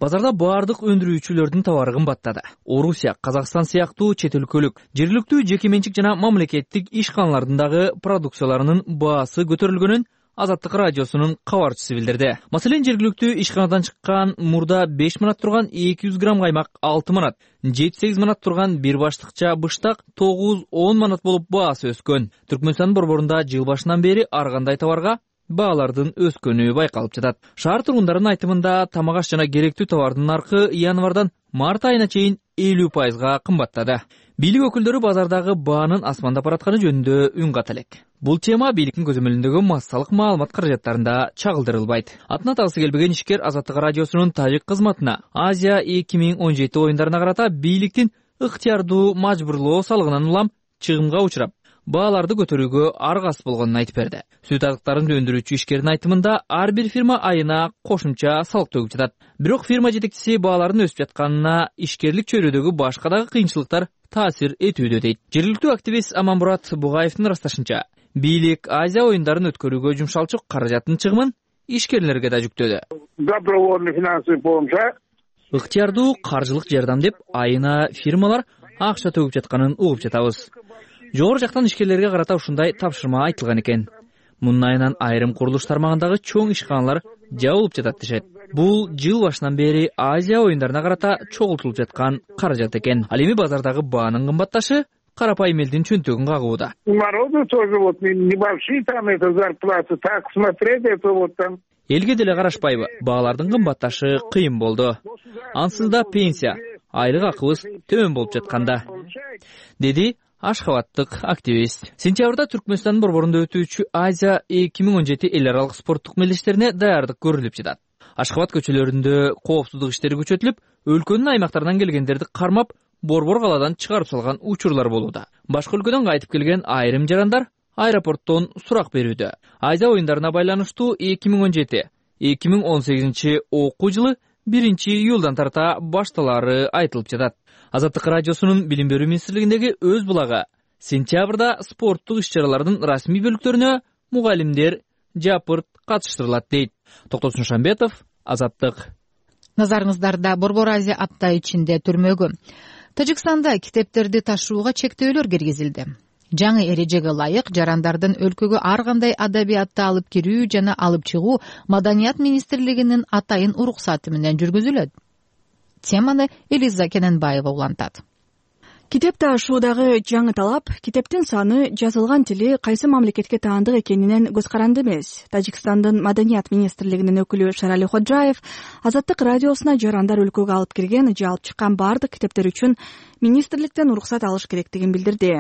Базарда баардык өндүрүүчүлөрдүн товары кымбаттады. Орусия, Казакстан сыяктуу чет өлкөлүк, жергиликтүү жеке-менчик жана мамлекеттик ишканалардын дагы продукцияларынын баасы көтөрүлгөнүн Азаттык радиосунун кабарчысы билдирди. Маселен, жергиликтүү ишканадан чыккан мурда 5 манат турган 200 грамм каймак 6 манат, 7-8 манат турган бир баштыкча быштак 9-10 манат болуп баасы өскөн. Түркмөнстан борборунда жыл башынан бери ар кандай товарга баалардын өскөнү байкалып жатат. Шаар тургундарынын айтымында тамак аш жана керектүү товардын наркы январдан март айына чейин 50% кымбаттады. Бийлик өкүлдөрү базардагы баанын асмандап баратканы жөнүндө үн ката элек. Бул тема бийликтин көзөмөлүндөгү массалык маалымат каражаттарында чагылдырылбайт. Атына табысы келбеген ишкер Азаттык радиосунун тажик кызматына Азия 2017 оюндарына карата бийликтин ыктыярдуу мажбурлоо салыгынан улам чыгымга учурап, бааларды көтөрүүгө аргасыз болгонун айтып берди. Сүт азыктарын өндүрүүчү ишкердин айтымында ар бир фирма айына кошумча салык төгүп жатат. Бирок фирма жетекчиси баалардын өсүп жатканына ишкерлик чөйрөдөгү башка дагы кыйынчылыктар таасир этүүдө дейт. Жергиликтүү активист Аманмурат Бугаевдин ырасташынча, бийлик Азия оюндарын өткөрүүгө жумшалчу каражаттын чыгымын ишкерлерге да жүктөдү. Добровольный финансовый помощь. Ыктыярдуу каржылык жардам деп айына фирмалар акча төгүп жатканын угуп жатабыз. Жогору жактан ишкерлерге карата ушундай тапшырма айтылган экен. Мунун айынан айрым курулуш тармагындагы чоң ишканалар жабылып жатат дешет. Бул жыл башынан бери Азия оюндарына карата чогултулуп жаткан каражат экен. Ал эми базардагы баанын кымбатташы карапайым элдин чөнтөгүн кагууда. Народу тоже вот небольшие там это зарплаты, так смотреть это вот там. Элге деле карашпайбы, баалардын кымбатташы кыйын болду. Ансыз да пенсия, айлык акыбыз төмөн болуп жатканда, деди Ашхабаттык активист. Сентябрда Түркмөнстан борборунда өтүүчү Азия 2017 эл аралык спорттук мелдештерине даярдык көрүлүп жатат. Ашхабат көчөлөрүндө коопсуздук иштери күчөтүлүп, өлкөнүн аймактарынан келгендерди кармап, борбор калаадан чыгарып салган учурлар болууда. Башка өлкөдөн кайтып келген айрым жарандар аэропорттон сурак берүүдө. Азия оюндарына байланыштуу 2017-2018 окуу жылы 1-июлдан тарта башталары айтылып жатат. Азаттык радиосунун билим берүү министрлигиндеги өз булагы сентябрда спорттук иш-чаралардын расмий бөлүктөрүнө мугалимдер жапырт катыштырылат дейт. Токтосун Шамбетов, Азаттык. Назарыңыздарда Борбор Азия апта ичинде түрмөгү. Тажикстанда китептерди ташууга чектөөлөр киргизилди. Жаңы эрежеге ылайык жарандардын өлкөгө ар кандай адабиятты алып кирүү жана алып чыгуу Маданият министрлигинин атайын уруксаты менен жүргүзүлөт. Теманы Элиза Кененбаева улантат. Китеп ташуудагы жаңы талап китептин саны, жазылган тили кайсы мамлекетке таандык экенинен көз каранды эмес. Тажикстандын Маданият министрлигинин өкүлү Шарали Ходжаев Азаттык радиосуна жарандар өлкөгө алып кирген же алып чыккан баардык китептер үчүн министрликтен уруксат алыш керектигин билдирди.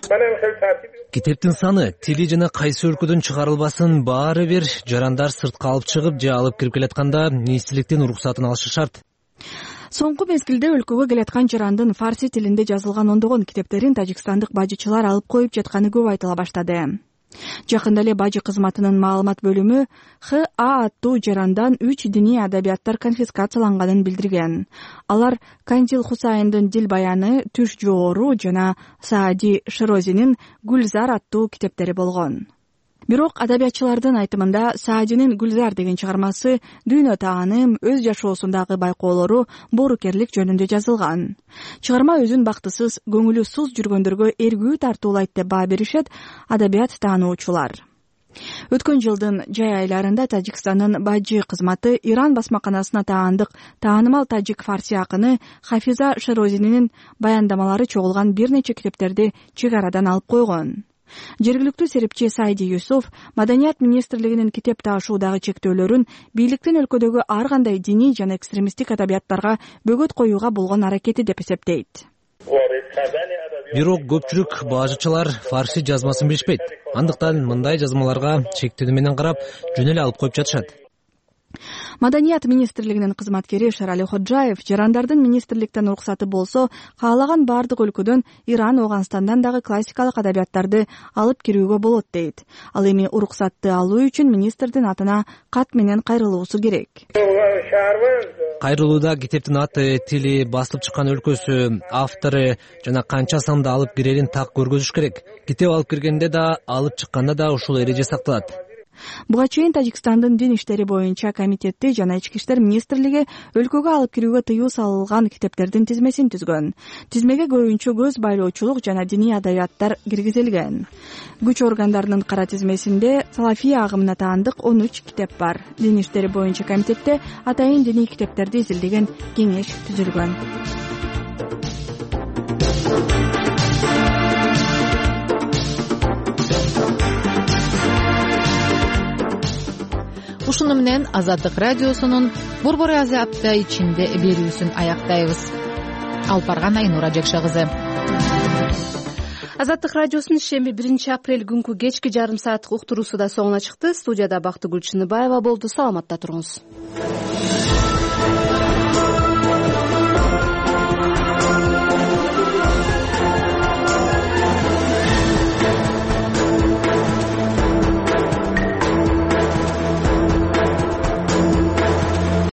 Китептин саны, тили жана кайсы өлкөдөн чыгарылбасын баары бир жарандар сыртка алып чыгып же алып кирип келатканда министрликтен уруксатын алышы шарт. Соңку мезгилде өлкөгө келаткан жарандын фарси тилинде жазылган ондогон китептерин тажикстандык бажычылар алып коюп жатканы көп айтыла баштады. Жакында эле бажы кызматынын маалымат бөлүмү ХА аттуу жарандан 3 диний адабияттар конфискацияланганын билдирген. Алар Кандил Хусайндын Дил баяны, Түш жоору жана Саади Широзинин Гүлзар аттуу китептери болгон. Бирок адабиятчылардын айтымында Саадинин Гүлзар деген чыгармасы дүйнө тааным, өз жашоосундагы байкоолору, боорукерлик жөнүндө жазылган. Чыгарма өзүн бактысыз, көңүлү суз жүргөндөргө эргүү тартуулайт деп баа беришет адабият таануучулар. Өткөн жылдын жай айларында Тажикстандын бажы кызматы Иран басмаканасына таандык таанымал тажик фарси акыны Хафиза Широзинин баяндамалары чогулган бир нече китептерди чек арадан алып койгон. Жергиликтүү серепчи Сайди Юсуф Маданият министрлигинин китеп ташуудагы чектөөлөрүн бийликтин өлкөдөгү ар кандай диний жана экстремисттик адабияттарга бөгөт коюуга болгон аракети деп эсептейт. Бирок көпчүлүк бажычылар фарси жазмасын билишпейт. Андыктан мындай жазмаларга чектөө менен карап, жөн эле алып коюп жатышат. Маданият министрлигинин кызматкери Шарали Ходжаев жарандардын министрликтен уруксаты болсо, каалаган баардык өлкөдөн Иран, Афганстандан дагы классикалык адабияттарды алып кирүүгө болот дейт. Ал эми уруксатты алуу үчүн министрдин атына кат менен кайрылуусу керек. Кайрылууда китептин аты, тили, басылып чыккан өлкөсү, автору жана канча санда алып кирерин так көргөзүш керек. Китеп алып киргенде да, алып чыкканда да ушул эреже сакталат. Буга чейин Тажикстандын дин иштери боюнча комитети жана ички иштер министрлиги өлкөгө алып кирүүгө тыюу салынган китептердин тизмесин түзгөн. Тизмеге көбүнчө көз байлоочулук жана диний адабияттар киргизилген. Күч органдарынын кара тизмесинде салафия агымына таандык 13 китеп бар. Дин иштери боюнча комитетте атайын диний китептерди изилдеген кеңеш түзүлгөн. Ушуну менен Азаттык радиосунун Борбор Азия апта ичинде берүүсүн аяктайбыз. Алып барган Айнура Жекше кызы. Азаттык радиосунун шемби 1 апрель күнкү кечки жарым сааттык уктуруусу да соңуна чыкты. Студияда Бактыгүл Чыныбаева болду. Саламатта туруңуз.